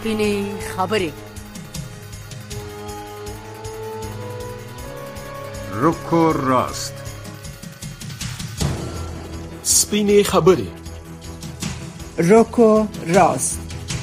سپینې خبرې. رک و راست. سپینې خبرې. رک و راست.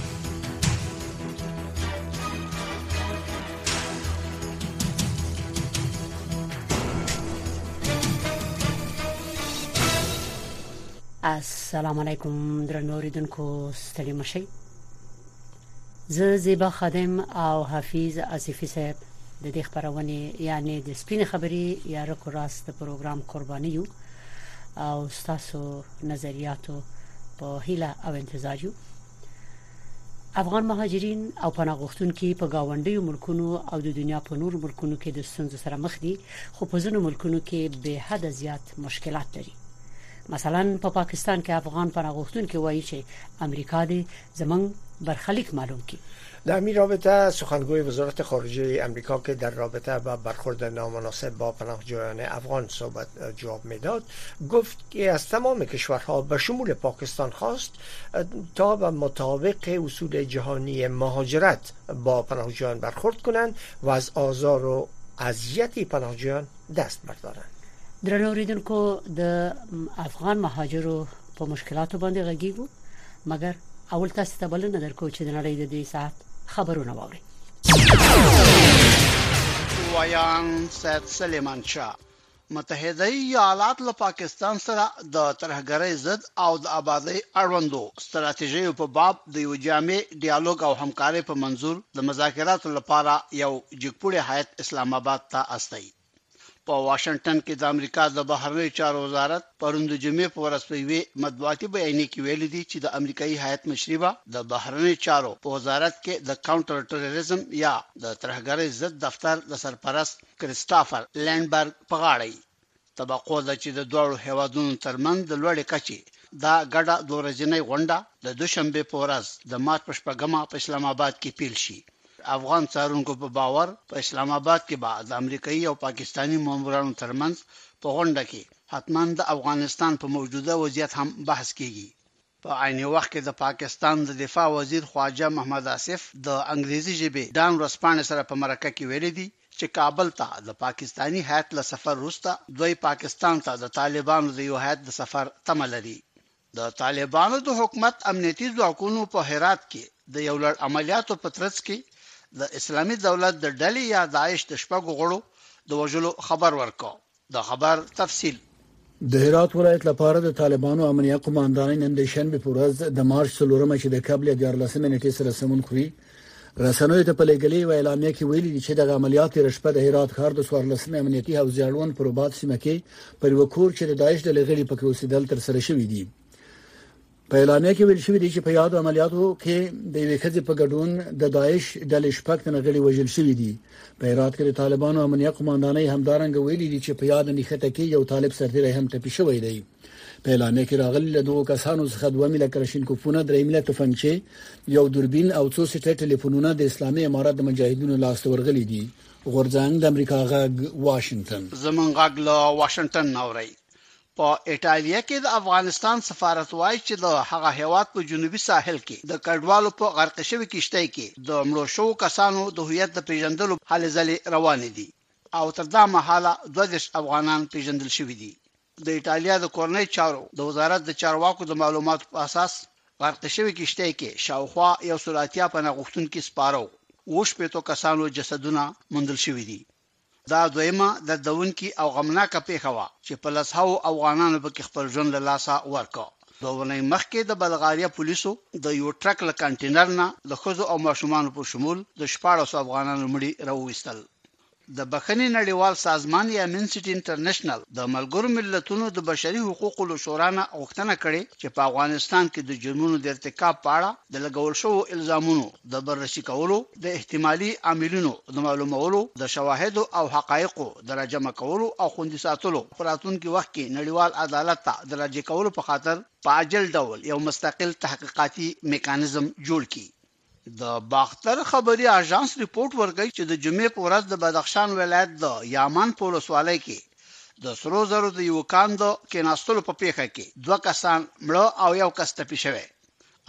السلام علیکم درنو اوریدونکو، ستړي مشئ. زه زیبا خادم او حفیظ آصفی صاحب د دې خبرونه یعنی د سپینې خبرې یا رک و راست پروګرام قرباني یو او تاسو نظریاتو په هیله او انتظار یو. افغان مهاجرین او پناه غوښتونکي په گاونډیو ملکونو او د دنیا په نور ملکونو کې د ستونزو سره مخ دي، خو په ځینو ملکونو کې به حد زیات مشکلات لري. مثلا په پاکستان کې افغان پناه غوښتونکي وایي چې امریکا دې زمنګ برخلیک معلوم کړي. در این رابطه سخنگوی وزارت خارجه امریکا که در رابطه با برخورد نامناسب با پناهجویان افغان جواب میداد، گفت که از تمام کشورها به شمول پاکستان خواست تا به مطابق اصول جهانی مهاجرت با پناهجویان برخورد کنند و از آزار و اذیت پناهجویان دست بردارند. درنو اوریدونکو، د افغان مهاجرو په مشکلاتو باندې غږیږو، مګر اول تاسو ته بلنه درکو چې د نړۍ د دې ساعت خبرونه واورئ. ویان سید سلیمان شاه متحده ایالات له پاکستان سره د ترهګرۍ ضد او د آبادی اړوندو ستراتیژیو په باب د یو جامع ډیالوګ او همکارۍ په منظور د مذاکراتو لپاره یو جګپوړی هیئت اسلام آباد ته استوي. په واشنگټن کې د امریکا د بهرنیو چارو وزارت پرون د جمعې په ورځ په یوه مطبوعاتي بیان کې ویلي دي چې د امریکایي هیئت مشري د بهرنیو چارو په وزارت کې د کاونټر ټیرریزم یا د ترهګرۍ ضد دفتر د سرپرست کریسټوفر لینډبرګ په غاړه توقع ده چې د دوه هیوادونو ترمنځ د لوړې کچې دا ګډه دورځنۍ غونډه د دوشنبه په ورځ د مارچ په شپږمه په اسلام آباد کې پیل شي. افغان څارونکو په باور په اسلام آباد کې بعد د امریکایي او پاکستانی مامورانو ترمنځ په غونډه کې حتماً د افغانستان په موجوده وضعیت هم بحث کیږي. په عین وخت کې د پاکستان د دفاع وزیر خواجه محمد آصف د انګریزي ژبې ډان ورسپانې سره په مرکه کې ویلي دي چې کابل ته د پاکستانی هیئت له سفر وروسته دوی پاکستان ته د طالبانو د یو هیئت د سفر تمه لري. د طالبانو د حکومت امنیتي ځواکونو په هرات کې د یو لړ عملیاتو په ترڅ کې د اسلامي دولت د ډلې یا داعش د شپږو غړو د وژلو خبر ورکړ. د خبر تفصیل. د هرات ولایت لپاره د طالبانو امنیه قوماندانۍ نن د شنبه په ورځ د مارچ 4 چې د قبل 14 نیټې سره سمون خوري رسنوي ته په لګلې و اعلامیه کې ویلي دي چې د عملیات رشپه د هرات ښار د 14 امنیتي حوزې اړوند پر وبات سیمه کې پر وکور چې د داعش د لغړي پکې اوسېدل تر سره شوې دي. په اعلامیه کې ویل شوی دی چې په یادو عملیاتو کې د یوې ښځې په ګډون د داعش ډلې شپږ تنه غړي وژل شوي دي. په هرات کې د طالبانو امنیه قوماندانۍ همدارنګه ویلي دي چې په یاد نښته کې یو طالب سرتیری هم ټپي شوی دی. په اعلامیه کې راغلي له دوه کسانو څخه 2 میله کرشینکوفونه، 3 میله تفنګچې، یو دوربین او څو سټه ټلیفونونه د اسلامي امارات د مجاهدینو لاس ته ورغلي دي. غورځنګ د امریکا غږ واشنگټن. زمونږ غږ له واشنگټن نوري. په ایټالیا کې د افغانستان سفارت وایي چې د هغه هیواد په جنوبي ساحل کې د کډوالو په غرق شوي کشتۍ کې د مړو شوو کسانو د هویت د پیژندلو هلې ځلې روانې دي او تر دا مهاله 22 افغانان پیژندل شوي دي. د ایټالیا د کورنۍ چارو د وزارت د چارواکو د معلوماتو په اساس غرق شوي کشتۍ کې شاوخوا 180 پناه غوښتونکي سپارو 80 کسانو جسدونه موندل شوي دي. دا دویمه د دونکي او غمناکه پیښه وه چې په لسهاو افغانانو پکې خپل ژوند له لاسه ورکړ. دوه مخکې د بلغاریا پولیسو د یو ټرک له کانټینر نه د ښځو او ماشومانو په شمول د 14 افغانانو مړي راوویستل. د بخښنې نړیوال سازمان یا امنسټي انټرنیشنل د ملګرو ملتونو د بشري حقوقو شورا نه غوښتنه کړې چې په افغانستان کې د جرمونو د ارتکاب په اړه د لګول شوو الزامونو د بررسي کولو، د احتمالي عاملینو د معلومولو، د شواهدو او حقایقو د راجمع کولو او خوندي ساتلو په راتلونکي وخت کې نړیوال عدالت ته د راجع کولو په خاطر په عاجل ډول یو مستقل تحقیقاتي میکانیزم جوړ کړي. د باختر خبري اژانس ریپورت ورکړي چې د جمعې په ورځ د بدخشان ولایت د یامان په ولسوالۍ کې د سرو زرو د یو کاند کېناستلو په پیښه کې 2 کسان مړه او یو کس ټپي شوی.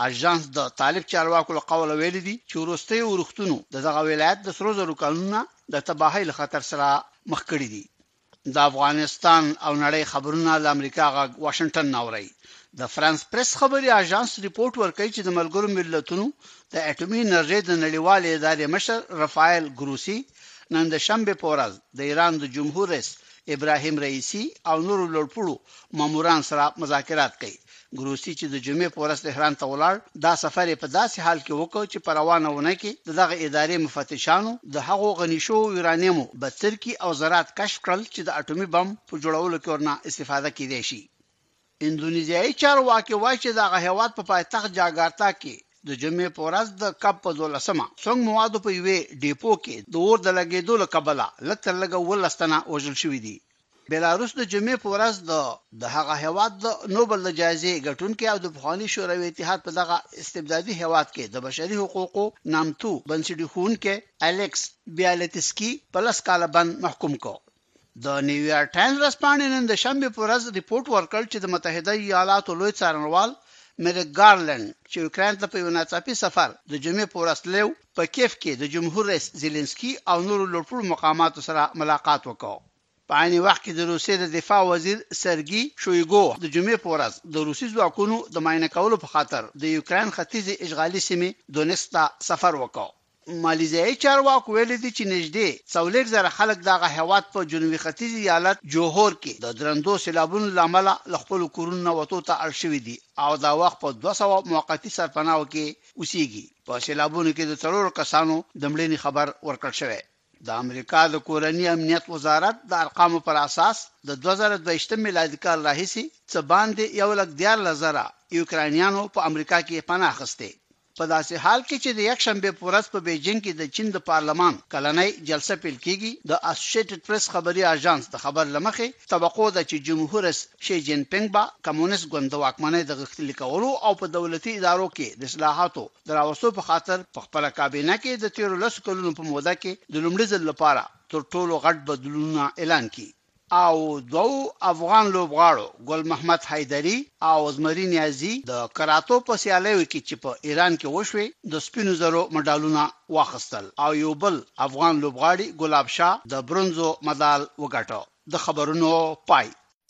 اژانس د طالب چارواکو له قوله ویل دي چې وروستي ورختونو دغه ولایت د سرو زرو کانونه د تباہي له خطر سره مخ کړي دي. د افغانستان او نړۍ خبرونه د امریکا غ واشنگټن ناوړي. د فرانس پریس خبري اژانس ریپورت ورکړي چې د ملګرو ملتونو د اټومي انرژي د نړیوالې ادارې مشر رافائل ګروسی نن د شنبه په ورځ د ایران د جمهور رئیس ابراهیم رئیسی او نورو لوړپوړو ماموران سره مذاکرات کوي. ګروسی چې د جمعې په ورځ تهران ته ولاړ دا سفر په داسې حال کې وکړ چې پروانهونه کې دغه ادارې مفتشانو د هغو غني شو یورانیمو بڅرکی او زراعت کشف کړل چې د اټومي بم په جوړولو کې ورنه استفاده کیدای شي. اندونیزیایي چارواکي وایي چې دغه هیواد په پایتخت جاکارتا کې د جمعې په ورځ د کپ په 12مه څنګه موادو په یوې ډیپو کې د اور د لګیدو له کبله لکه ولستنه وژل شوې دي. بلاروس د جمعې په ورځ د هغه هیواد د نوبل د جایزې ګټونکو او د افغاني شوروي اتحاد په دغه استبدادي هیواد کې د بشري حقوقو نامتو بنسټیخونکو الیکس بیالتسکی په لاس کال باندې محکوم کو. د نیویارک ټایمز رسپانې نن د شنبه په ورځ ریپورت ورکړ چې د متحده ایالاتو لوی څارنوال میرک ګارلند چې یوکرين ته په یو ناڅاپي سفر د جمعې په ورځ لیو په کیف کې د جمهور رئیس زيلنسکي او نورو لوړپوړو مقاماتو سره ملاقات وکړ. په عین وخت کې د روسیې د دفاع وزیر سرګي شویګو د جمعې په ورځ د روسي ځواکونو د معاینه کولو په خاطر د یوکرين ختیځي اشغالي سیمې دونیتسک ته سفر وکړ. مالیزیایي چارواکو ویلي دي چې نږدې 400,000 خلک دغه هیواد په جنوبي ختیځي ایالت جوهور کې د درندو سیلابونو لامل له خپل کورونو وټو ته اړ شوي دي او دا وخت په 200 موقتی سرپناو کې اوسېږي. په سیلابونو کې د 3 کسانو د مړینې خبر ورکړل شوی. د امریکا د کورنۍ امنیت وزارت د ارقامو پر اساس د 2022 میلادي کال راهیسي څه باندې 1,14,000 یوکرانیانو په امریکا کې پناه اخیسته. په داسې حال کې چې د یک شنبه په ورځ په بیجینګ کې د چین د پارلمان کلنۍ جلسه پیل کیږي، د اسوسییټډ پریس خبري اژانس د خبر لمخې توقع ده چې جمهور رئیس شي جین پینګ با کمونیست ګوند د واکمنۍ د غښتلي کولو او په دولتي ادارو کې د اصلاحاتو دراوستو په خاطر په خپل کابینه کې د 13 کلونو په موده کې د لومړي ځل لپاره تر ټولو غټ بدلونونه اعلان کړي. او دوه افغان لوبغاړو ګل محمد حیدری او زمری نیازی د کراتو په سیالیو کې چې په ایران کې وشوي د سپینو زرو مډالونه واخیستل او یو بل افغان لوبغاړي ګلاب شاه د برونزو مډال وګټه. د خبرونو پای.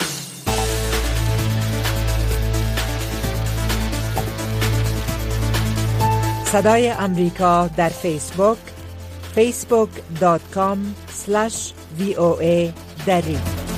صدای امریکا در فیسبوک facebook.com/VOA دری.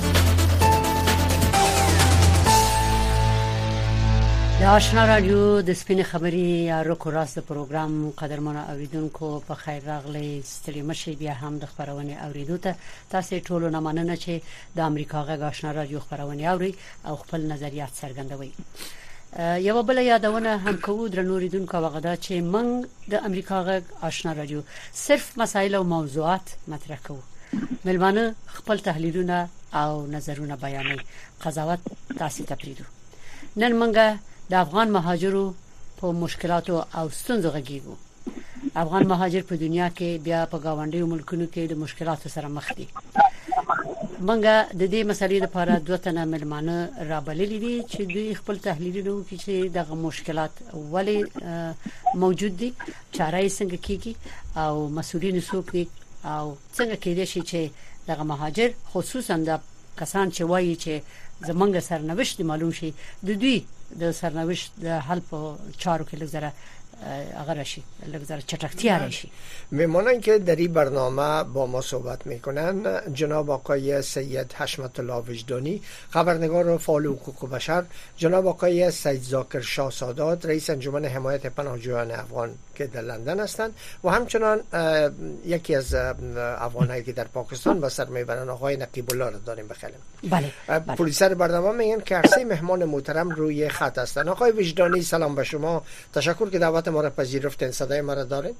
د آشنا رادیو د سپین خبري یا روکو راست پروګرام قدرمن اوریدونکو په خیر راغلی. ستړي مشي بیا هم د خبرونه اوریدو ته تاسو ټولو نه مننه چې د امریکا غږ آشنا رادیو خبرونه اوري او خپل نظریات څرګندوي. یو بل یادونه هم کوو د نوریدونکو وغدا چې موږ د امریکا غږ آشنا رادیو صرف مسایل او موضوعات مطرح کوو. ملمانه خپل تحلیلونه او نظرونه بیانوي. قضاوت تاسو ته پریدو. نن موږ د افغان مهاجرو په مشکلاتو او ستونزو غږیږو. افغان مهاجر په دنیا کې بیا په گاونډیو ملکونو کې د مشکلاتو سره مخ دي. موږ د دې مسلې لپاره دوه تنه ملمانه رابللي دي چې دوی خپل تحلیلونه وکړي چې دغه مشکلات ولې موجود دي، چاره یې څنګه کیږي او مسؤلین څوک دي او څنګه کېدای شي چې دغه مهاجر خصوصا د کسان چې وایي چې زمونږ سرنوشت معلوم شي د دوی د سرنوشت د حل په چارو کې لږ اگر راشی لگذار چټکتیا راشی. میمانن که در این برنامه با ما صحبت میکنن جناب آقای سید حشمت الله وجدانی خبرنگار و فعال حقوق بشر، جناب آقای سید ذاکر شاه سادات رئیس انجمن حمایت پناهجویان افغان که در لندن هستند و همچنان یکی از افغانایی که در پاکستان با سر میبرن آقای نقیب الله را داریم بخلیم. بله. پلیسر برنامه میگن که هر سه مهمان محترم روی خط هستند. آقای وجدانی سلام به شما، تشکر که دعوت ما را پذیرفتین. صدای ما را دارین؟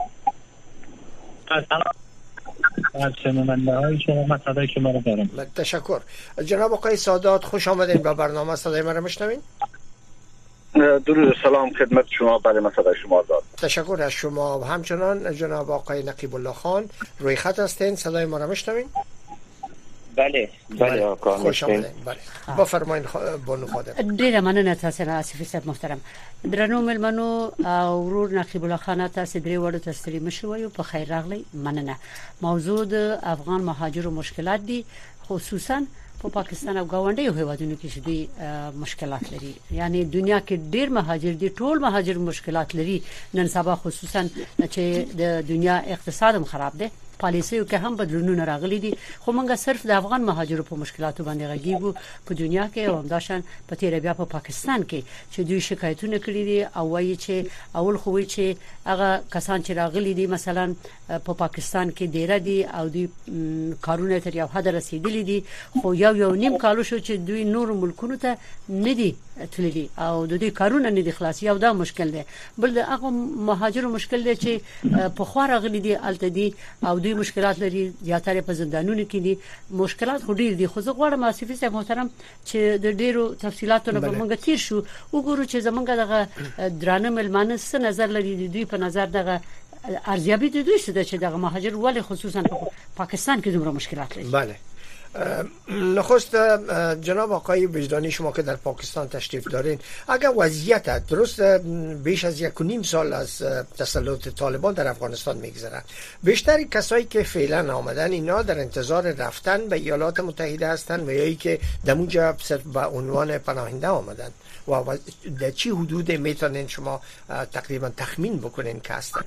تشکر. جناب آقای سادات خوش آمدین به برنامه. صدای ما را میشنوین؟ درود سلام خدمت شما. بله من صدای شما دارم. تشکر از شما. و همچنان جناب آقای نقیب الله خان روی خط هستین. صدای ما را میشنوین؟ بله آقا خوش آمدید. بله بفرمایید بانو خادم. ډیره مننه تاسو نه آصف صاحب محترم. درنو ملمنو او ورور نقیب الله خان تاسو درې وړو تستری مشوي په خیر راغلی. مننه. موضوع د افغان مهاجرو مشکلات دي، خصوصا په پاکستان او گاونډیو هیوادونو کې چې دي مشکلات لري. یعنی دنیا کې ډیر مهاجر دي، ټول مهاجر مشکلات لري. نن سبا خصوصا چې د دنیا اقتصاد هم خراب دی، پالیسیو کې هم بدلونونه راغلي دي، خو موږ صرف د افغان مهاجرو په مشکلاتو باندې غږیږو په دنیا کې او همداشان په تیر بیا په پاکستان کې چې دوی شکایتونه کړي دي او وایي چې اول خو وایي چې هغه کسان چې راغلي دي مثلا په پاکستان کې ډیر دي او دوی کارونه تر یو حد رسیدلي دي، خو یو نیم کال شو چې دوی نور ملکونو ته نه دي تللي او د دې کارونه نه دي خلاص. یو دا مشکل دی. بل هغه مهاجرو مشکل دی چې په خوا راغلي دي الته دي او دوی مشکلات لري، زیاتره په زندانونو کې دي. مشکلات خو ډیر دي، خو زه غواړم آصف صاحب محترم چې د ډیرو تفصيلاتو نه موږ تیر شو وګورو چې زمونږ دغه درانه ملمانه څه نظر لري. دوی په نظر دغه ارزیابي د دوی څه ده چې دغه مهاجر ولی خصوصا په پاکستان کې دومره مشکلات لري. بله نخست جناب آقای وجدانی، شما که در پاکستان تشریف دارین، اگر وضعیت درست بیش از 1.5 سال از تسلط طالبان در افغانستان میگذره، بیشتری کسایی که فعلا آمدن اینا در انتظار رفتن به ایالات متحده هستند و یا ای که در اونجا صرف به عنوان پناهنده آمدن و در چی حدود میتونین شما تقریبا تخمین بکنین که هستن؟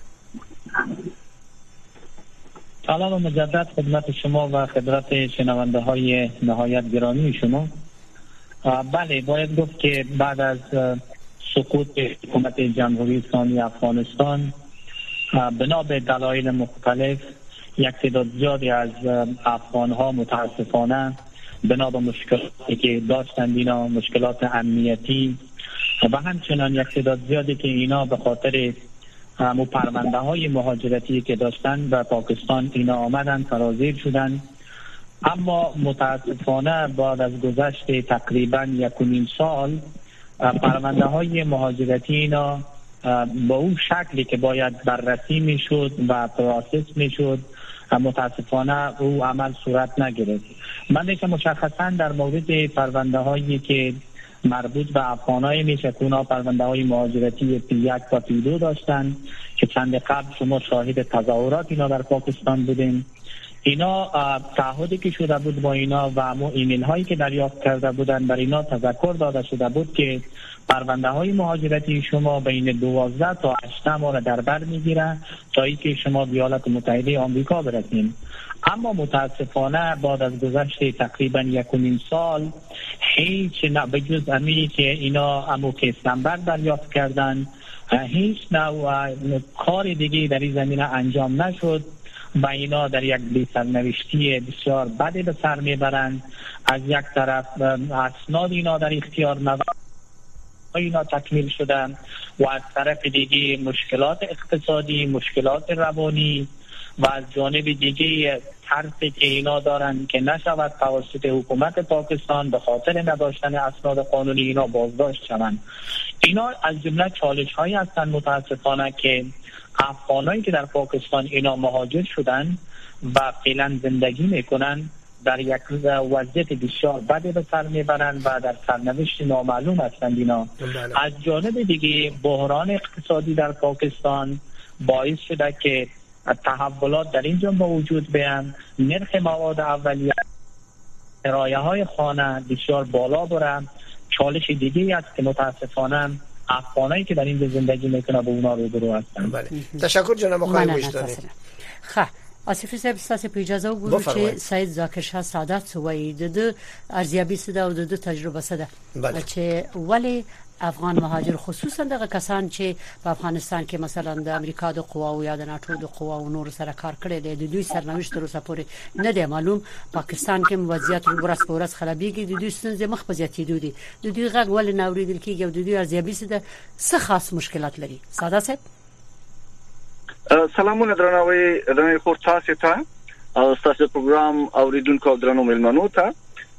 سلام مجدد خدمت شما و خدمت شنونده های نهایت گرامی شما. بله باید گفت که بعد از سقوط حکومت جمهوری اسلامی افغانستان بنا به دلایل مختلف یک تعداد زیادی از افغان ها متاسفانه بنا به مشکلاتی که داشتند، اینا مشکلات امنیتی و همچنان یک تعداد زیادی که اینا به خاطر پرونده های مهاجرتی که داشتن و پاکستان اینا آمدن فرازیر شدن. اما متاسفانه بعد از گذشت تقریبا 1.5 سال پرونده های مهاجرتی اینا با اون شکلی که باید بررسی می شد و پروسس می شد متاسفانه او عمل صورت نگرفت. من دیگه مشخصا در مورد پرونده هایی که مربوط به افغانای میشه که اونا پرونده های مهاجرتی P1 و P2 داشتن که چند قبل شما شاهد تظاهرات اینا در پاکستان بودیم. اینا تعهدی که شده بود با اینا و امو ایمیل هایی که دریافت کرده بودن بر اینا تذکر داده شده بود که پرونده های مهاجرتی شما بین 12 تا 18 ماه در بر میگیره تا اینکه شما به ایالات متحده آمریکا برسید. اما متاسفانه بعد از گذشت تقریبا 1.5 سال هیچ نه بجز امی که اینا امو که استنبر دریافت کردن هیچ نوع کار دیگه در این زمینه انجام نشد و اینا در یک بی‌سرنوشتی بسیار بدی به سر میبرند. از یک طرف اسناد اینا در اختیار اینا تکمیل شدن و از طرف دیگه مشکلات اقتصادی، مشکلات روانی و از جانب دیگه ترسی که اینا دارن که نشود توسط حکومت پاکستان به خاطر نداشتن اسناد قانونی اینا بازداشت شوند. اینا از جمله چالش هایی هستند متاسفانه که افغانایی که در پاکستان اینا مهاجر شدن و فعلا زندگی میکنن در یک وضعیت بسیار بدی به سر میبرند و در سرنوشت نامعلوم هستند. اینا از جانب دیگه بحران اقتصادی در پاکستان باعث شده که تحولات در اینجا با وجود بیان، نرخ مواد اولیه، کرایه های خانه بسیار بالا برند. چالش دیگه است که متاسفانه افغانایی که در اینجا زندگی میکنن با اونا روبرو هستن. بله تشکر جناب آقای وجدانی. خب آصف صاحب ستاسو په اجازه وګورو چې سید ذاکر شاه سعادت وایي د ارزیابي سده او د تجربه سده چې ولی افغان مهاجر خصوصا دغه کسان چې په افغانستان کې مثلا د امریکا د قواو یا د ناتو د قواو نور سره کار کړی دی د دوی سرنوشت تر اوسه پورې نه دی معلوم. پاکستان کې وضعیت ورځ په ورځ خرابېږي، د دوی ستونزې مخ په زیاتېدو دي، د دوی غږ ولې نه اورېدل کېږي او د دوی ارزیابي سده څه خاص مشکلات لري؟ ساده صاحب سلامونه درنوي د خور تاسو ته او تاسو پروګرام اوریدونکو درنو ملمنو ته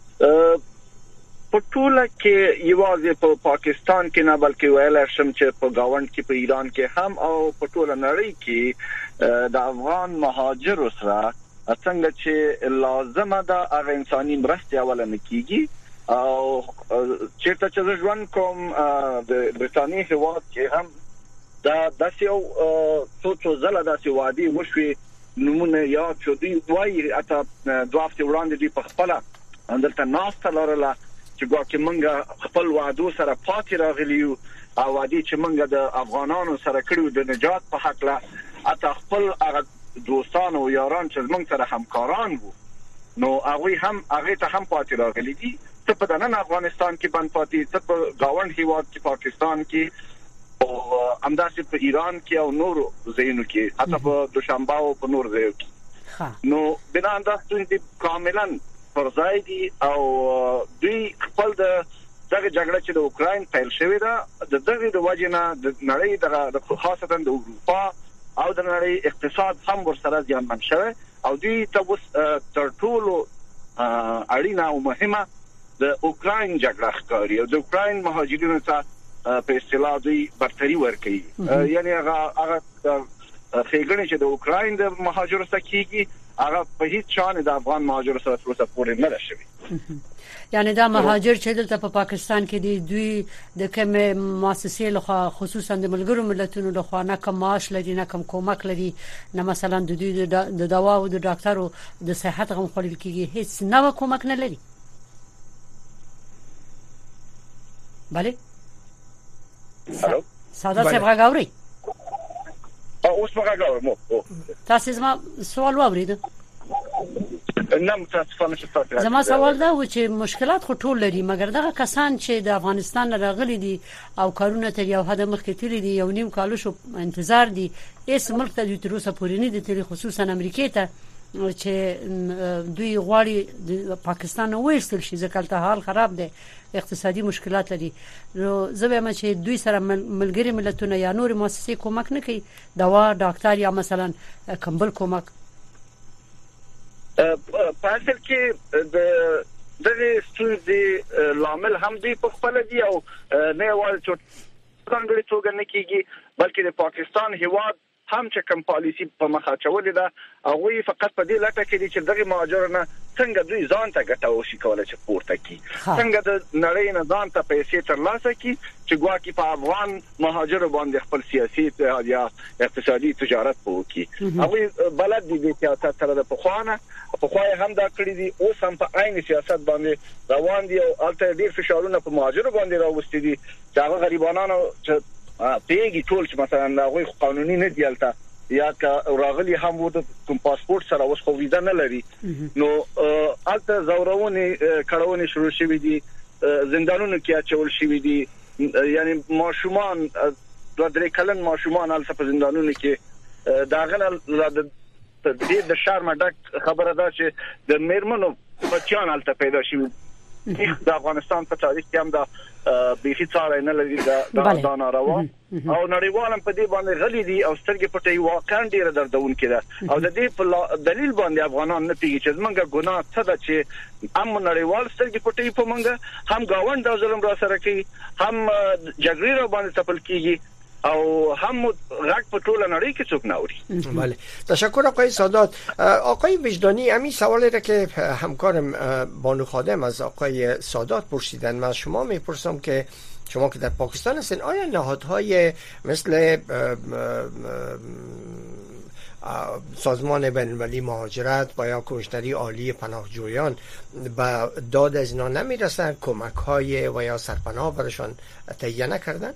په ټوله کې یوازې په پاکستان کې نه بلکې ویل شم چې په گاوند کې په ایران کې هم او په ټوله نړۍ کې د افغان مهاجرو سره څنګه چې لازمه ده هغه انساني مرستې اولنه کیږي او چیرته چې ژوند کوم د برتانیې هیواد کې هم دا داسې یو څو ځله داسې وادي وشوي نمونه یاد شو دی وایي اته دوه هفته وړاندې دی په خپل اندرته ناسته لرله چې ګواکې منګه خپل وعدو سره پاتې راغلیو او وادي چې منګه د افغانانو سره کړو د نجات په حق لا اته خپل هغه دوستان او یاران چې موږ سره همکاران وو نو هغه ته هم پاتې راغلي دي ته په دننه افغانستان کې باندې پاتې ته په گاوند هیواد کې پاکستان کې او همداسې په ایران کې او نور ځایونو کې حتی په دوشنبه او په نور ځایونو کې نو بنا انداز دي کاملا فرضای دي او دوی خپل دغه جګړه چې د اوکراین پیل شوې ده د دغه د وجنه د نړۍ د خاصه د اروپا او د نړۍ اقتصاد هم ورسره زیانمن شوی او دوی ته تر ټولو اړینه او مهمه د اوکراین جګړه ښکاري او د اوکراین مهاجرینو ته په اصطلاح دوی برتري ورکوي یعنی هغه خېګنې چې د اوکراین د مهاجرو سره کیږي هغه په هیڅ شان د افغان مهاجرو سره پورې نه راشي یعنی دا مهاجر چې دلته په پاکستان کې دي دوی د کوم مؤسسې له خصوصا د ملګرو ملتونو له خوا نه کوم معاش لري نه کوم کومک لري نه مثلا د دوی د دوا او د ډاکټرو د صحت غو خپل کېږي هیڅ نو کومک نه لري bale ساده څه غاوري اوس مغاوري مو تاسو زما سوال واورید نه متاسفانه چې زما سوال دا و چې مشکلات خو ټول لري مګر دغه کسان چې د افغانستان راغلي دي او کارونه تر یو حد مخکې تللی دي یو نیم کال شو انتظار دي ایس ملک ته د تروسه پورې نه دي خصوصا امریکا ته چې دوی غواړي د پاکستان وېستل شي ځکه ته حال خراب دی اقتصادي مشکلات لري نو زبېما چې دوی سره ملګری ملتونه یا نور مؤسسې کومک نه کوي دوا ډاکټر یا مثلا کمبل کومک په اصل کې دغه ستونزې لامل هم دی په خپل دی او نه وایي چې څنګه توګه نه کیږي بلکې د پاکستان هیواد هم چې کوم پالیسی په مخه چولې ده او فقط په دې لټه کې دي چې دغه مهاجرونه څنګه دوی ځان ته ګټه وشي کولای چې پورته کی څنګه د نړۍ نه ځان ته پیسې ترلاسه کی چې ګواکې په افغان مهاجر باندې خپل سیاسي یا اقتصادي تجارت وکړي او بلد دي د سیاست سره د پخوانه هم دا کړی دي اوس هم په عین سیاست باندې روان دي او البته ډیر فشارونه په مهاجر باندې راوستي دي چې هغه غریبانو چې پیګي ټول چې مثلا هغه قانوني نه دیالته یا کا راغلي هم وو د کوم پاسپورت سره اوس خو ویزا نه لري نو البته زورونه کړهونه شروع شوې دي زندانونو کې اچول شوې دي یعنی ماشومان د درې کلن ماشومان البته په زندانونو کې داغله د شرم ډک خبره ده چې د میرمنو بچیان البته پیدا شوي د افغانستان په تاریخ کې هم دا بيخي څاره نه لري دا ناروا او نړیوالم په دې باندې غلي دي او سترګې پټي واقعا ډیره دردون کړه او د دې په دلیل باندې افغانان نه پیږي چې موږ ګناه څه ده چې هم نړیوال سترګې پټي په موږ هم گاوند د ظلم را سره کوي هم جګړې را باندې تپل کیږي او هم غږ په ټوله نړۍ کې څوک نه اوري. بله تشکر آقای سادات. آقای وجدانی همین سوالی را که همکارم بانو خادم از آقای سادات پرسیدن من شما میپرسم که شما که در پاکستان هستین آیا نهادهای مثل سازمان بین‌المللی مهاجرت و یا کمیشنری عالی پناهجویان به داد از اینا نمیرسن کمک‌های و یا سرپناه برشان تهیه نکردن؟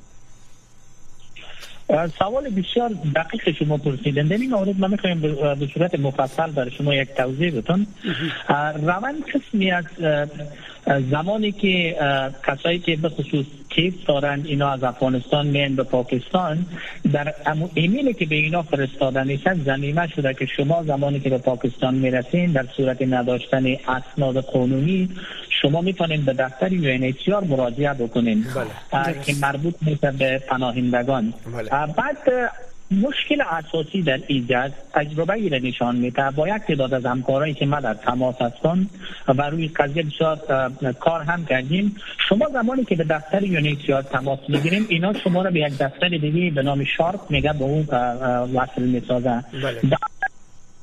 سوال بسیار دقیق شما پرسیدن. در این مورد من میخوایم به صورت مفصل برای شما یک توضیح بدم. روند قسمی از زمانی که کسایی که به خصوص کیف دارند اینا از افغانستان میان به پاکستان در ایمیلی که به اینا فرستادن است ضمیمه شده که شما زمانی که به پاکستان میرسین در صورت نداشتن اسناد قانونی شما میتونید به دفتر UNHCR مراجعه بکنین که مربوط میشه به پناهندگان. بعد مشکل اساسی در ایجاد تجربه ای را نشان میده. با یک تعداد از همکارایی که ما در تماس هستند و روی قضیه بسیار کار هم کردیم. شما زمانی که به دفتر UNHCR تماس میگیریم اینا شما را به یک دفتر دیگه به نام شارپ میگه به اون وصل میسازن.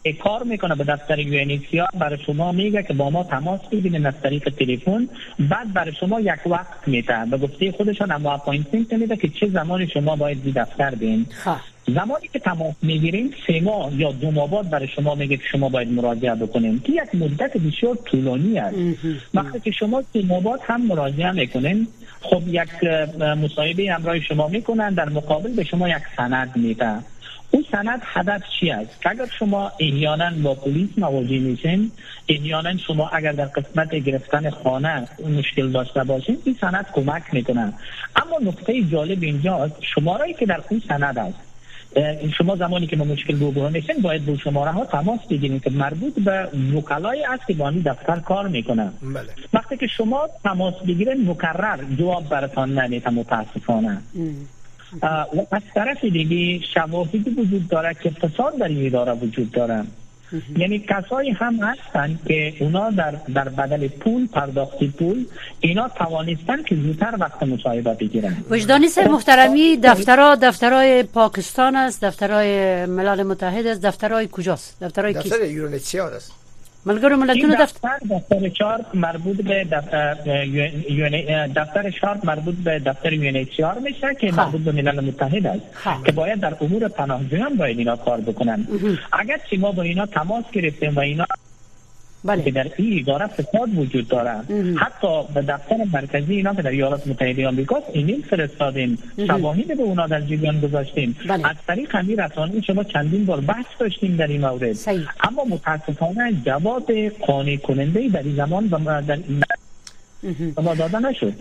کار میکنه به دفتر UNHCR برای شما میگه که با ما تماس بگیرین از طریق تلفن، بعد برای شما یک وقت میده به گفته خودشان، اما اپاینتمنت میده که چه زمانی شما باید به دفتر بین. زمانی که تماس میگیرین 3 ماه یا 2 ماه بعد برای شما میگه که شما باید مراجعه بکنین که یک مدت بسیار طولانی است. وقتی که شما 3 ماه بعد هم مراجعه میکنین، خب یک مصاحبه همراه شما میکنن، در مقابل به شما یک سند میده. اون سند هدف چی است؟ که اگر شما احیانا با پلیس مواجه میشین، احیانا شما اگر در قسمت گرفتن خانه مشکل داشته باشین، این سند کمک میکنه. اما نکته جالب اینجاست شماره‌ای که در اون سند است، شما زمانی که ما مشکل روبرو میشین باید با شماره ها تماس بگیرید که مربوط به وکلای است که با این دفتر کار میکنه. وقتی که شما تماس بگیرید مکرر جواب براتان نمیده متاسفانه. و از طرف دیگه شواهدی وجود داره که فساد در این اداره وجود داره. یعنی کسایی هم هستن که اونا در بدل پول، پرداختی پول، اینا توانستن که زودتر وقت مصاحبه بگیرن. وجدانی صاحب محترمی، دفترهای پاکستان است، دفترهای ملل متحد است، دفترهای کجاست؟ دفترهای کیست؟ دفتر یونیسیار است. ملګرو ملتونو دفتر شارپ مربوط به دفتر شارپ مربوط به دفتر UNHCR میشه که مربوط به ملل متحد است که باید در امور پناهجویان باید اینا کار بکنن. اگر چی ما با اینا تماس گرفتیم و اینا که در این اداره فساد وجود داره، حتی به دفتر مرکزی اینا که در ایالات متحده آمریکا ایمیل فرستادیم، شواهد به اونا در جریان گذاشتیم. از طریق همین رسانه شما چندین بار بحث داشتیم در این مورد، اما متاسفانه جواب قانع کننده در این زمان در ما داده نشد.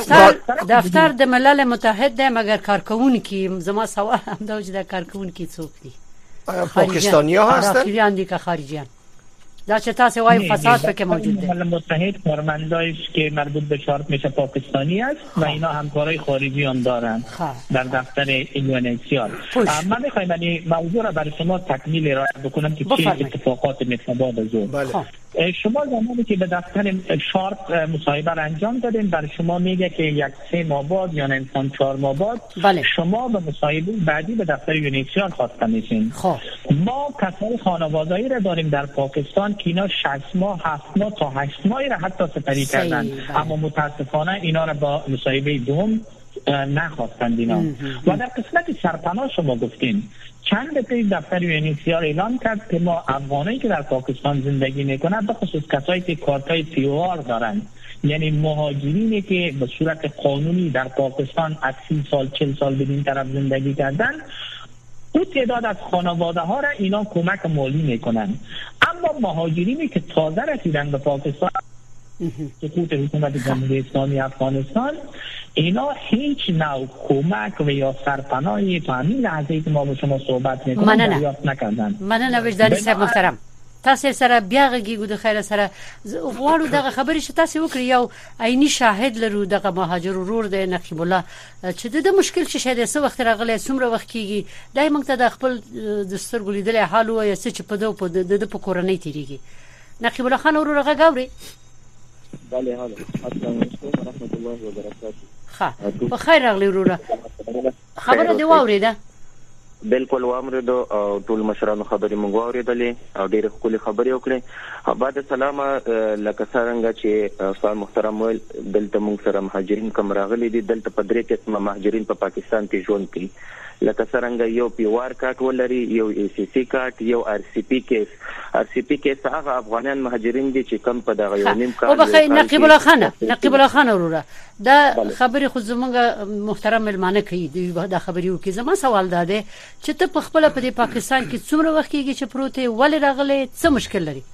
دفتر د ملل متحد مگر کارکونکي زما سوال هم دا چې د کارکونکي څوک دي؟ پاکستانی‌ها هستن؟ خارجیان دي که خارجیان؟ دا چې تاسو وایي فساد پکې موجود دی. ملل متحد کارمندایش که مربوط به شارپ میشه پاکستانی است و اینا همکارای خارجی هم دارن در دفتر UNHCR. من میخوایم این موضوع را برای شما تکمیل ارائه بکنم که چه اتفاقات میفته از اون. شما زمانی که به دفتر شارپ مصاحبه را انجام دادین، برای شما میگه که 3 ماه بعد یا انسان 4 ماه بعد شما به مصاحبه بعدی به دفتر UNHCR خواسته میشین. ما کسای خانواده‌ای را داریم در پاکستان که اینا 6 ماه 7 ماه تا 8 ماه را حتی سپری کردن، اما متاسفانه اینا را با مصاحبه دوم نخواستند اینا. و در قسمت سرپناه شما گفتین چند دفعه دفتر UNHCR اعلام کرد که ما افغانایی که در پاکستان زندگی میکنند، به خصوص کسایی که کارتای POR دارن، یعنی مهاجرینی که به صورت قانونی در پاکستان از 30 سال 40 سال بدین طرف زندگی کردن، او تعداد از خانواده ها را اینا کمک مالی میکنن. اما مهاجرینی که تازه رسیدن به پاکستان، سقوط حکومت جمهوری اسلامی افغانستان، اینا هیچ نوع کمک و یا سرپناهی تا همین لحظه که ما با شما صحبت میکنم دریافت نکردن. مننه وجدانی صاحب محترم. تاسو سره بیا غږیږو د خیر سره غواړو دغه خبرې چې تاسو وکړی، یو عیني شاهد لرو دغه مهاجر ورور د نقیب الله چې د مشکل چې شاید څه وخت راغلی څومره وخت کیږي دای موږ ته د خپل د سترګو لیدل حال وایي چې په دوه په کورنۍ تیریږي. نقیب الله خان ورور غاوري. بله حالا السلام علیکم و رحمت الله و برکاته. په خیر راغلی وروره. خبره دی واوریده؟ بالکل واوریدو او ټول مشرانو خبرې مونږ واوریدلې او ډېرې ښکلې خبرې وکړې. بعد سلامه لکه څنګه چې استاد محترم ویل، دلته مونږ سره مهاجرین کوم راغلي دي، دلته په 3 قسمه مهاجرین په پاکستان کې ژوند کوي. لکه څنګه یو POR کارت ولري، یو ACC کارت، یو RCP کیس. RCP کیس هغه افغانان مهاجرین دي چې کم په دغه یو نیم کال. او بخیر نقیب الله خان وروره دا خبرې خو زمونږ محترم ملمانه کوي دا خبرې وکړي. زما سوال دا دی چې ته په خپل په پاکستان کې څومره وخت کېږي چې پروت ولې راغلی، څه مشکل لري؟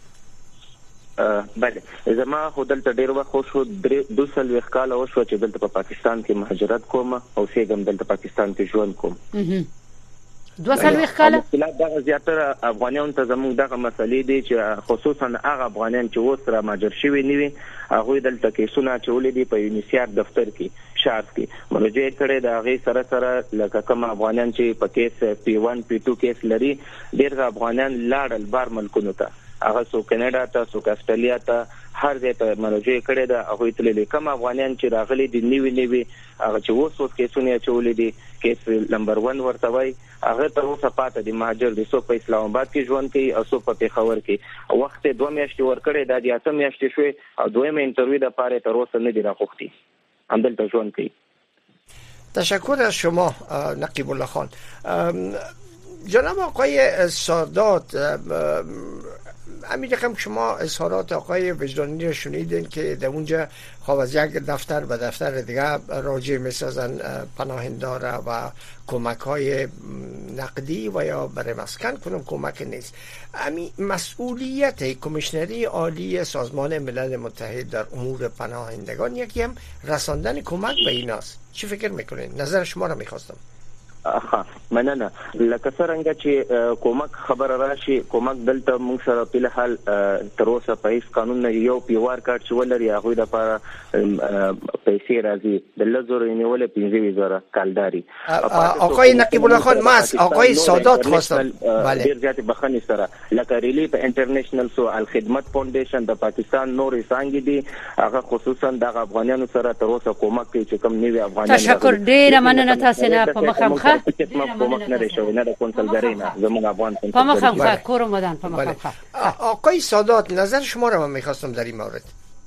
بله زما خو دلته ډېر وخت وشو، 2 کاله وشو چې دلته په پاکستان کې مهاجرت کوم او اوسېږم دلته پاکستان کې ژوند کوم. 2 کاله دغه زیاتره افغانانو ته زموږ دغه مسلې دي چې خصوصا هغه افغانان چې اوس را مهاجر شوي نه وي، هغوی دلته کیسونه اچولي دي په UNHCR دفتر کې شارپ کې مراجعه کړې ده. هغې سره سره لکه کوم افغانان چې په کیس P1 P2 کیس لري، ډېر افغانان لاړل بار ملکونو ته، هغه څوک کینیډا ته، څوک استرالیا ته، هر ځای ته مراجعه کړې ده. هغه تللي کوم افغانان چې راغلي دي نیوي هغه چې اوس کیسونه چولې دي کیس نمبر 1 ورته وای هغه تر اوسه پاتې دي مهاجر دي. څوک په اسلام آباد کې ژوند کوي او څوک په پېښور کې. وخت 2 میاشتې ورکړې د 8 میاشتې شوې او دویمه انټرویو د پاره تر اوسه نه دی راغوښتي همدلته ژوند کوي. تشکر از شما نقیب الله خان. جناب آقای سادات، همین رقم شما اظهارات آقای وجدانی رو شنیدین که در اونجا خواه از یک دفتر به دفتر دیگه راجع میسازن پناهنده و کمک های نقدی و یا برای مسکن کنم کمک نیست. همین مسئولیت کمیشنری عالی سازمان ملل متحد در امور پناهندگان یکی هم رساندن کمک به ایناست. چی فکر میکنین؟ نظر شما رو میخواستم. مننه. لکه څنګه چې کومک خبر راشي کومک دلته موږ سره په حال تر اوسه په هیڅ قانون نه یو پیوار کارت چې ولري هغه د لپاره پیسې راځي د لزور نیول 15000 کالداري. آقای نقیب الله خان ما از آقای سادات خواستم بله ډیر زیات بخښنې سره لکه ریلیف انټرنیشنل سو الخدمت فاونډیشن د پاکستان نورې څنګه دي هغه خصوصا د افغانانو سره تر اوسه کومک کوي چې کوم نیوي افغانان. تشکر ډیر مننه تاسو نه په مخامخه کومک نه شوی نه د کنسولګری نه زموږ افغان په مخامخه کورم ودان په مخامخه. آقای سادات نظر شما رو من میخواستم در این مورد.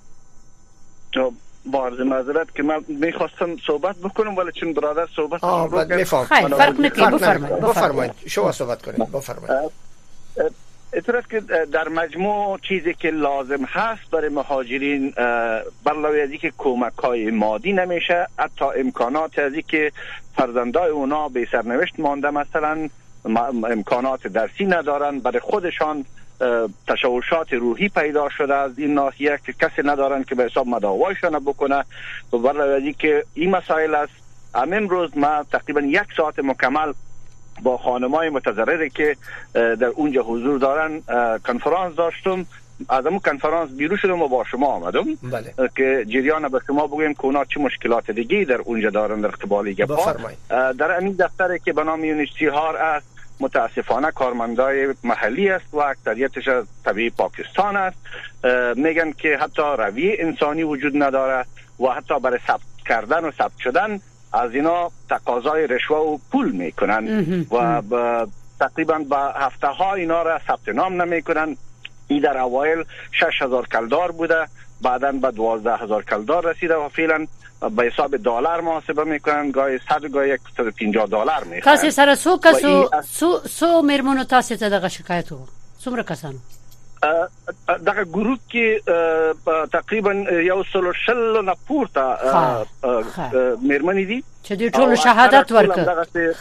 با عرض معذرت که من میخواستم صحبت بکنم ولی چون برادر صحبت میفهم فرق نکنه بفرمایید شما صحبت کنید بفرمایید. اعتراض که در مجموع چیزی که لازم هست برای مهاجرین برای از اینکه کمک‌های مادی نمیشه حتی امکانات از اینکه فرزندای اونا به سرنوشت مانده مثلا امکانات درسی ندارن برای خودشان تشوشات روحی پیدا شده از این ناحیه که کسی ندارن که به حساب مداوایشان بکنه و برای از اینکه این مسائل است. امروز ما تقریبا 1 ساعت مکمل با خانمای متضرری که در اونجا حضور دارن کنفرانس داشتم. از اون کنفرانس بیرون شدم و با شما آمدم که جریان به شما بگویم که اونا چه مشکلات دیگه در اونجا دارن در قبال گپا. در این دفتری که به نام یونیسیهار است متاسفانه کارمندای محلی است و اکثریتش از طبیعی پاکستان است. میگن که حتی رویه انسانی وجود نداره و حتی برای ثبت کردن و ثبت شدن از اینا تقاضای رشوه و پول میکنن و تقریبا با هفته ها اینا را ثبت نام نمیکنن. این در اوایل 6000 کلدار بوده بعداً به 12000 کلدار رسیده و فعلا به حساب دلار محاسبه میکنن گاهی 100 گاهی $150 میخوان. تاسو سره سو مرمنو تاسو ته دغه شکایت وو څومره کسانو دغه ګروپ کې تقریبا 160 نه پورته مرمنې دي چې د ټولو شهادت ورکړه.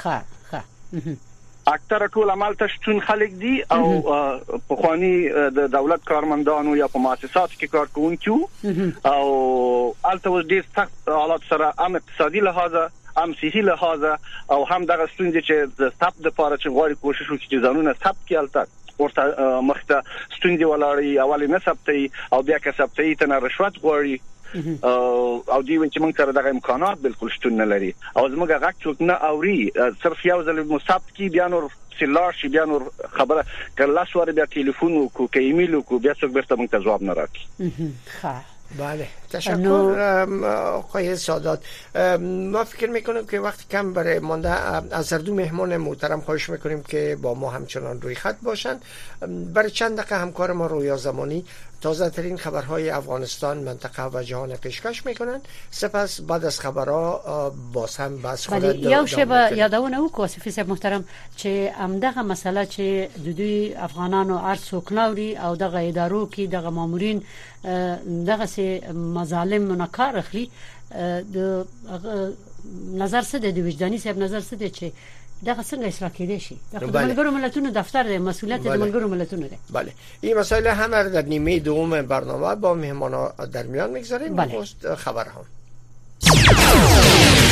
اکثر ټول عمل ته شتون خلک دي او پخوانی د دولت کارمندانو یا په مؤسساتو کې کار کوونکي او البته ډیر سخت حالات سره هم اقتصادي لحاظه هم صحي لحاظه او هم دغه ستونزې چې د ثبت لپاره چې غواړي کوشش وکړي چې ځانونه ثبت کړي البته ورته مخته ستونزې ولاړې اول نه ثبتي او بیا که ثبتي ته رشوت غواړي او دی چې موږ سره دغه امکانات بالکل شتون نه لري او زموږ غږ څوک نه اوري صرف یو ځل مثبت کی بیا نور سیلار شي بیا نور خبره کله سوار بیا ټلیفون وکړو کې ایمیل وکړو بیا څوک برته موږ ته جواب نه راکړي. بله تشکر آقای سادات. ما فکر میکنم که وقت کم برای مانده از هر دو مهمان محترم خواهش میکنیم که با ما همچنان روی خط باشند. برای چند دقیقه همکار ما رویا زمانی تازه ترین خبرهای افغانستان منطقه و جهان پیشکش میکنند. سپس بعد از خبرها باز هم بس خود یو شبه یادونه وکړو سفیر محترم چې همدغه مسله چې د دوی افغانانو ارڅوک ناوري او دغه ادارو کې دغه مامورین دغه سي مظالم منکار اخلي د نظر څه د وجداني صاحب نظر څه دی چې دغه څنګه اصلاح کېدای شي؟ د ملګرو ملتونو دفتر د مسؤلیت د ملګرو ملتونو دی. بله این مسائل همه در نیمه دوم برنامه با مهمانا در میان میگذاریم. خبرها.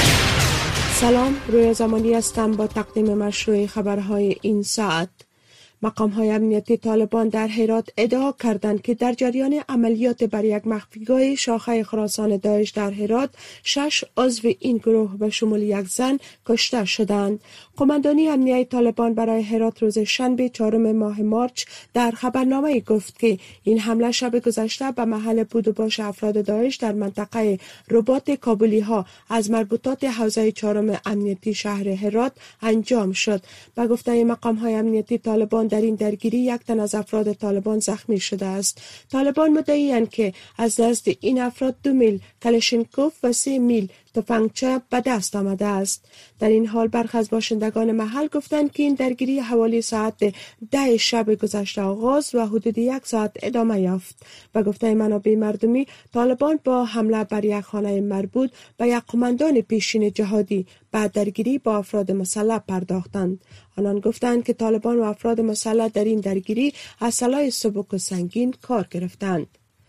سلام، رویا زمانی هستم با تقدیم مشروع خبرهای این ساعت. مقام‌های امنیتی طالبان در هرات ادعا کردند که در جریان عملیات بر یک مخفیگاه شاخه خراسان داعش در هرات 6 عضو این گروه به شمول یک زن کشته شدند. قماندانی امنیتی طالبان برای هرات روز شنبه 4 ماه مارچ در خبرنامه گفت که این حمله شب گذشته به محل بود و باش افراد داعش در منطقه رباط کابلی ها از مربوطات حوزه 4 امنیتی شهر هرات انجام شد. به گفته مقام‌های امنیتی طالبان در این درگیری یک تن از افراد طالبان زخمی شده است. طالبان مدعی‌اند که از دست این افراد 2 میل کلاشینکوف و 3 میل تفنگچه به دست آمده است. در این حال برخی از باشندگان محل گفتند که این درگیری حوالی ساعت 10 شب گذشته آغاز و حدود 1 ساعت ادامه یافت. به گفته منابع مردمی، طالبان با حمله بر یک خانه مربوط به یک قماندان پیشین جهادی بعد درگیری با افراد مسلح پرداختند. آنان گفتند که طالبان و افراد مسلح در این درگیری از سلاح سبک و سنگین کار گرفتند.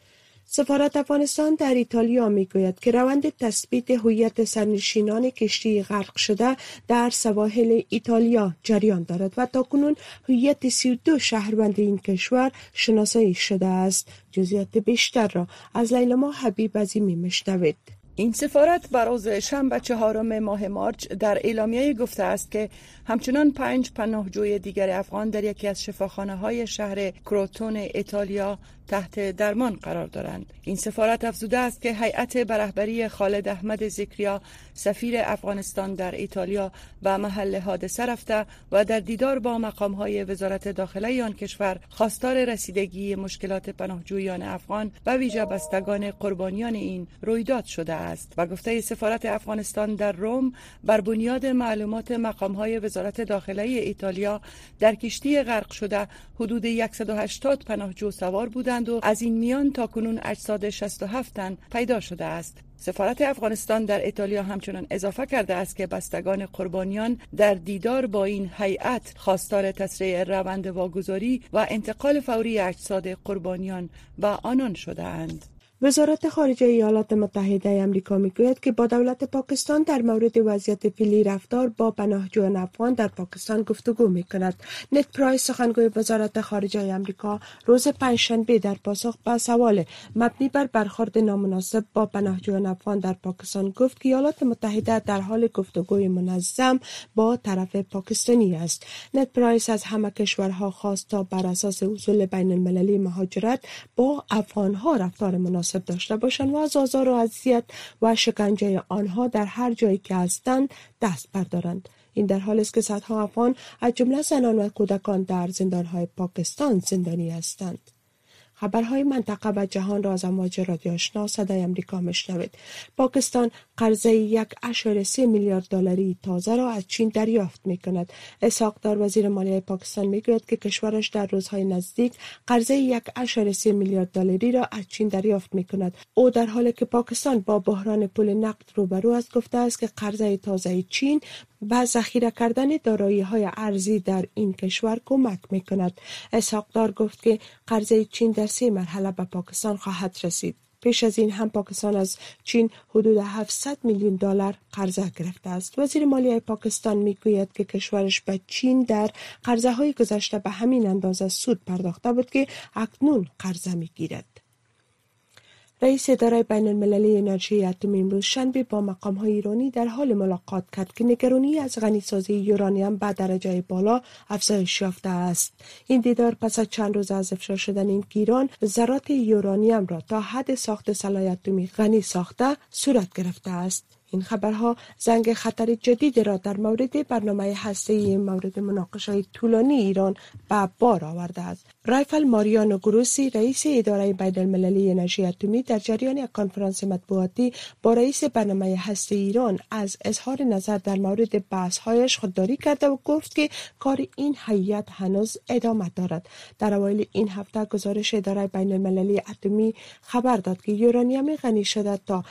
سفارت افغانستان در ایتالیا میگوید که روند تثبیت هویت سرنشینان کشتی غرق شده در سواحل ایتالیا جریان دارد و تاکنون هویت 32 شهروند این کشور شناسایی شده است. جزئیات بیشتر را از لیلا حبیب عظیمی میشنوید. این سفارت بر روز شنبه 4 ماه مارچ در اعلامیه گفته است که همچنان 5 پناهجوی دیگر افغان در یکی از شفاخانه‌های شهر کروتون ایتالیا تحت درمان قرار دارند. این سفارت افزوده است که هیئت به رهبری خالد احمد ذکریا سفیر افغانستان در ایتالیا به محل حادثه رفته و در دیدار با مقام‌های وزارت داخله آن کشور خواستار رسیدگی مشکلات پناهجویان افغان و ویژه بستگان قربانیان این رویداد شده است. و گفته سفارت افغانستان در روم بر بنیاد معلومات مقام‌های وزارت داخله ایتالیا در کشتی غرق شده حدود 180 پناهجو سوار بودند و از این میان تاکنون اجساد 67 تن پیدا شده است. سفارت افغانستان در ایتالیا همچنان اضافه کرده است که بستگان قربانیان در دیدار با این هیئت خواستار تسریع روند واگذاری و انتقال فوری اجساد قربانیان به آنان شده اند. وزارت خارجه ایالات متحده آمریکا میگوید که با دولت پاکستان در مورد وضعیت فعلی رفتار با پناهجویان افغان در پاکستان گفتگو میکند. نت پرایس سخنگوی وزارت خارجه آمریکا روز پنجشنبه در پاسخ به سوال مبنی بر برخورد نامناسب با پناهجویان افغان در پاکستان گفت که ایالات متحده در حال گفتگوی منظم با طرف پاکستانی است. نت پرایس از همه کشورها خواست تا بر اساس اصول بین المللی مهاجرت با افغانها رفتار مناسب داشته باشند و از آزار و اذیت و شکنجه آنها در هر جایی که هستند دست بردارند. این در حالی است که صدها افغان از جمله زنان و کودکان در زندانهای پاکستان زندانی هستند. خبرهای منطقه و جهان را از امواج رادیو آشنا صدای آمریکا میشنوید. پاکستان قرضه 1.3 میلیارد دلاری تازه را از چین دریافت میکند. اسحاق دار وزیر مالیه پاکستان میگوید که کشورش در روزهای نزدیک قرضه 1.3 میلیارد دلاری را از چین دریافت میکند. او در حالی که پاکستان با بحران پول نقد روبرو است گفته است که قرضه تازه چین به ذخیره کردن دارایی‌های ارزی در این کشور کمک می‌کند. اسحاق دار گفت که قرضه چین در 3 مرحله به پاکستان خواهد رسید. پیش از این هم پاکستان از چین حدود 700 میلیون دلار قرضه گرفته است. وزیر مالیه پاکستان میگوید که کشورش به چین در قرضه‌های گذشته به همین اندازه سود پرداخته بود که اکنون قرضه میگیرد. رئیس اداره بین المللی انرژی اتمی امروز شنبه با مقام‌های ایرانی در حال ملاقات کرد که نگرانی از غنیسازی یورانیم به درجه بالا افزایش یافته است. این دیدار پس از چند روز از افشا شدن این که ایران ذرات یورانیم را تا حد ساخت سلاح اتمی غنی ساخته صورت گرفته است. این خبرها زنگ خطر جدید را در مورد برنامه هسته‌ای مورد مناقشه طولانی ایران به بار آورده است. رایفل ماریانو گروسی رئیس اداره بین المللی انرژی اتمی در جریان یک کنفرانس مطبوعاتی با رئیس برنامه هسته ایران از اظهار نظر در مورد بحث‌هایش خودداری کرده و گفت که کار این هیئت هنوز ادامه دارد. در اوایل این هفته گزارش اداره بین المللی اتمی خبر داد که یورانیم غنی شده تا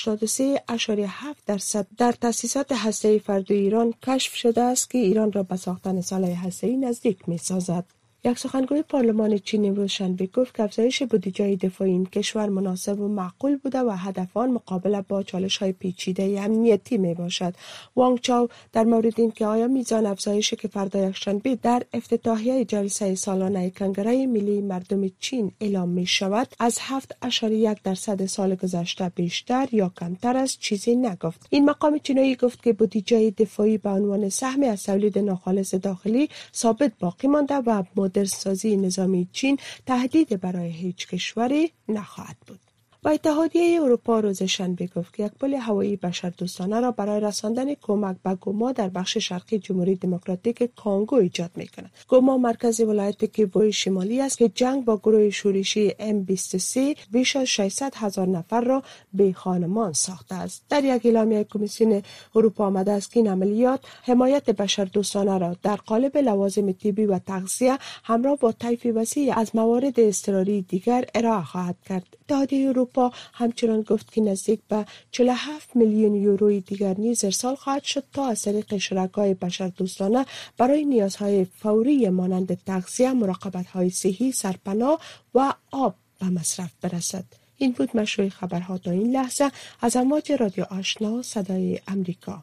83.7% در تأسیسات هسته‌ای فردی ایران کشف شده است که ایران را به ساختن سلاح هسته‌ای نزدیک می‌سازد. یک سخنگوی پارلمان چین امروز شنبه گفت که افزایش بودجه دفاعی این کشور مناسب و معقول بوده و هدف آن مقابله با چالش‌های پیچیده امنیتی میباشد. وانگ چاو در مورد این که آیا میزان افزایشی که فردا یکشنبه در افتتاحیه جلسه سالانه کنگره ملی مردم چین اعلام می شود از 7.1% سال گذشته بیشتر یا کمتر است چیزی نگفت. این مقام چینی گفت که بودجه دفاعی به عنوان سهمی از تولید ناخالص داخلی ثابت باقی مانده و مدرن‌سازی نظامی چین تهدید برای هیچ کشوری نخواهد بود. و اتحادیه اروپا روز شنبه گفت که یک پل هوایی بشردوستانه را برای رساندن کمک به گوما در بخش شرقی جمهوری دموکراتیک کانگو ایجاد می‌کند. گوما مرکز ولایت کیوو شمالی است که جنگ با گروه شورشی M23 بیش از 600,000 نفر را بی خانمان ساخته است. در یک اعلامیه کمیسیون اروپا آمده است که این عملیات حمایت بشردوستانه را در قالب لوازم طبی و تغذیه همراه با طیف وسیع از موارد اضطراری دیگر ارائه خواهد کرد. اتحادیه اروپا همچنان گفت که نزدیک به 47 میلیون یوروی دیگر نیز ارسال خواهد شد تا از طریق شرکای بشردوستانه برای نیازهای فوری مانند تغذیه، مراقبت‌های صحی، سرپناه و آب به مصرف برسد. این بود مشروع خبرها تا این لحظه از امواج رادیو آشنا صدای امریکا.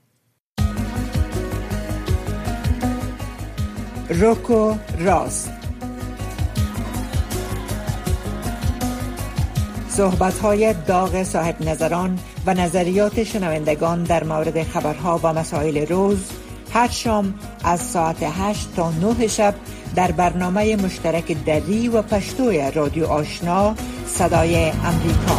روکو راست، صحبت‌های داغ صاحب نظران و نظریات شنوندگان در مورد خبرها و مسائل روز، هر شام از ساعت 8 تا 9 شب در برنامه مشترک دری و پشتوی رادیو آشنا صدای امریکا.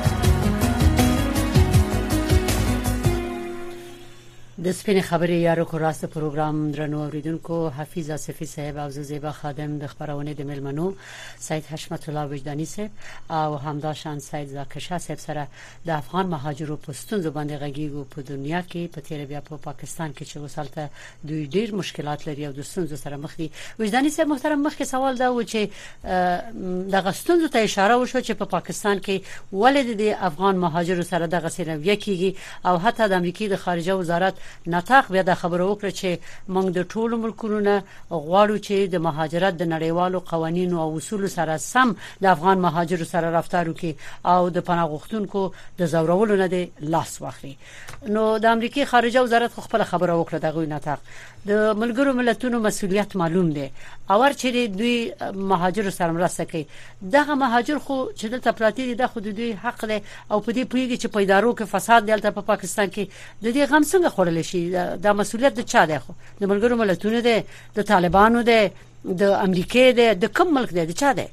د سپین خبرې یارو کو راست پروګرام درنو اوریدونکو حفیظ اسفی صاحب او زیبا خادم د خبرونه د ملمنو سید حشمت الله وجدانی صاحب او همداشان سید زاکشا صاحب سره د افغان مهاجرو پښتون زبان غږیږي په دنیا کې په تیر بیا په پاکستان کې چې وسالته دوی ډیر مشکلات لري او د ستونزو سره مخ دي. وجدانی صاحب محترم مخکې سوال دا و چې د غستونزو ته اشاره وشو چې په پاکستان کې ولې د افغان مهاجرو سره د غسیره یکیږي او حتی د امریکای د خارجه وزارت نطاق بیا د خبرو وکړه چې موږ د ټولو ملکونو نه غواړو چې د مهاجرت د نړیوالو قوانینو او اصولو سره سم د افغان مهاجرو سره رفتار وکړي او د پناه غوښتونکو د زورولو نه د لاس واخلي. نو د امریکای خارجه وزارت خپل خبرو وکړه دغه نطاق د ملګرو ملتونو مسؤلیت معلوم دی او چې دوی مهاجرو سره مرسته کوي. دغه مهاجر خو چې دلته پراتی دي د خود دوی حق دی او په دې پیږي چې پیدارو کې فساد دلته په پاکستان کې د دې غم څنګه خورل شي. دا مسؤلیت د چا دی؟ خو د ملګرو ملتونو دی، د طالبانو دی، د امریکای دی، د کوم ملک دی، د چا دی؟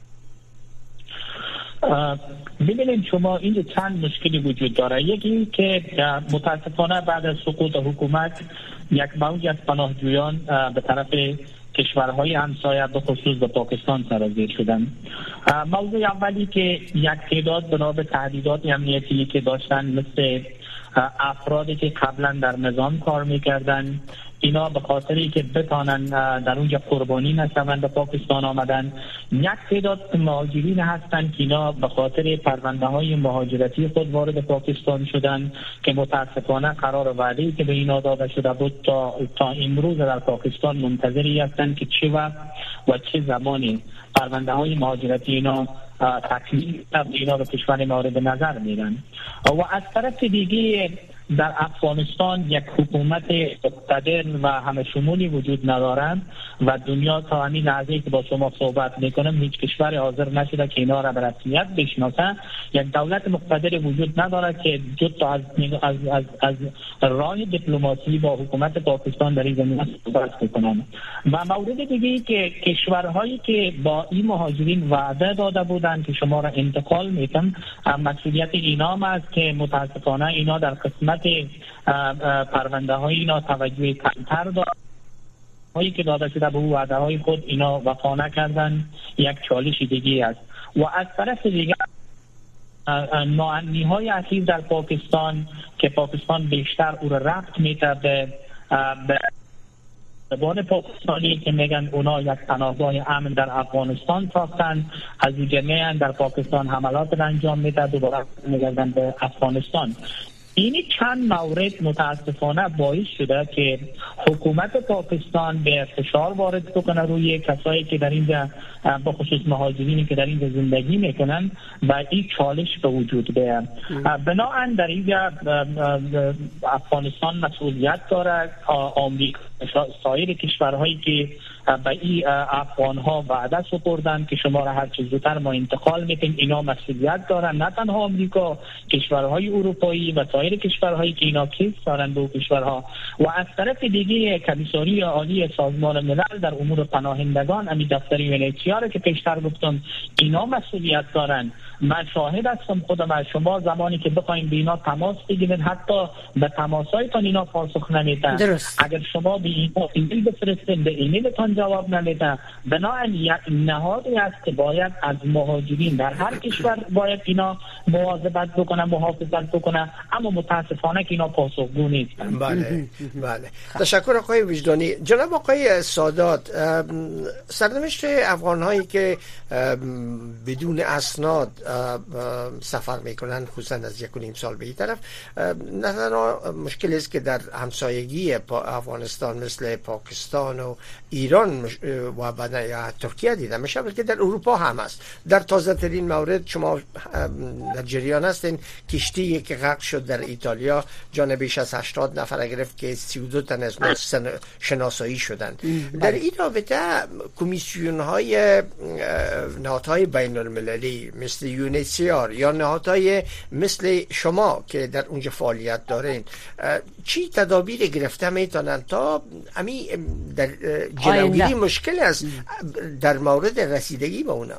ببینید شما این چند مشکلی وجود داره. یکی که متاسفانه بعد از سقوط حکومت یک موج از پناهجویان به طرف کشورهای همسایه به خصوص به پاکستان سرازیر شدن. موضوع اولی که یک تعداد بنا به تهدیدات امنیتی که داشتن مثل افرادی که قبلا در نظام کار میکردن، اینا به خاطری که بتانن در اونجا قربانی نشوند به پاکستان آمدن. یک تعداد مهاجرین هستند که اینا به خاطر پرونده های مهاجرتی خود وارد پاکستان شدن که متاسفانه قرار وعده‌ای که به اینا داده شده بود تا امروز در پاکستان منتظری هستند که چه وقت و چه زمانی پرونده های مهاجرتی اینا تکمیل اینا به کشور مورد نظر میرن. و از طرف دیگه در افغانستان یک حکومت مقتدر و همه شمولی وجود ندارد و دنیا تا همین لحظه که با شما صحبت میکنم هیچ کشور حاضر نشده که اینا را به رسمیت بشناسه. یک دولت مقتدر وجود ندارد که جدا از راه دیپلماسی با حکومت پاکستان در این زمینه صحبت بکنند. و مورد دیگه که کشورهایی که با این مهاجرین وعده داده بودند که شما را انتقال میتن، مسئولیت اینا است که متاسفانه اینا در قسمت پرونده های اینا توجه کمتر دارد. هایی که داده شده به وعده های خود اینا وفا نکردن، یک چالش دیگه است. و از طرف دیگه ناامنی های اخیر در پاکستان که پاکستان بیشتر او را ربط می‌کرده به زبان پاکستانی که میگن اونا یک پناهگاه امن در افغانستان ساختن، از جمعیان در پاکستان حملات انجام میده، دوباره میگردن به افغانستان. این چند مورد متاسفانه باعث شده که حکومت پاکستان به فشار وارد بکنه روی کسایی که در اینجا به خصوص مهاجرینی که در اینجا زندگی میکنن و این چالش به وجود بیاد. بنابراین در اینجا افغانستان مسئولیت داره، آمریکا، سایر کشورهایی که به این افغانها وعده سپردن که شما را هر چه زودتر ما انتقال میتیم، اینا مسئولیت دارن. نه تنها آمریکا، کشورهای اروپایی و سایر کشورهایی که اینا کیس دارن به کشورها. و از طرف دیگه کمیساری عالی سازمان ملل در امور پناهندگان، امی دفتر UNHCR که پیشتر گفتم، اینا مسئولیت دارن. من شاهد هستم خودم از شما زمانی که بخواید به اینا تماس بگیرید، حتی به تماسایتان اینا پاسخ نمیدن. اگر شما به اینا ایمیل بفرستید، به ایمیلتان جواب نمیدن. بنابراین یک نهادی است که باید از مهاجرین در هر کشور باید اینا مواظبت بکنه، محافظت بکنه، اما متاسفانه که اینا پاسخگو نیستن. بله بله. تشکر آقای وجدانی. جناب آقای سادات، سرنوشت افغان‌هایی که بدون اسناد سفر میکنن، خصوصا از 1.5 سال به این طرف، نه تنها مشکل است که در همسایگی افغانستان مثل پاکستان و ایران و بعد ترکیه دیده میشه، بلکه در اروپا هم است. در تازه ترین مورد شما در جریان هستین، کشتی که غرق شد در ایتالیا، جان بیش از 80 نفر گرفت که 32 تن از شناسایی شدند. در این رابطه کمیسیون های نهادهای بین المللی مثل UNHCR یا نهادهای مثل شما که در اونجا فعالیت دارین، چی تدابیر گرفته میتونن تا امی در جلوگیری مشکل است در مورد رسیدگی به اونا؟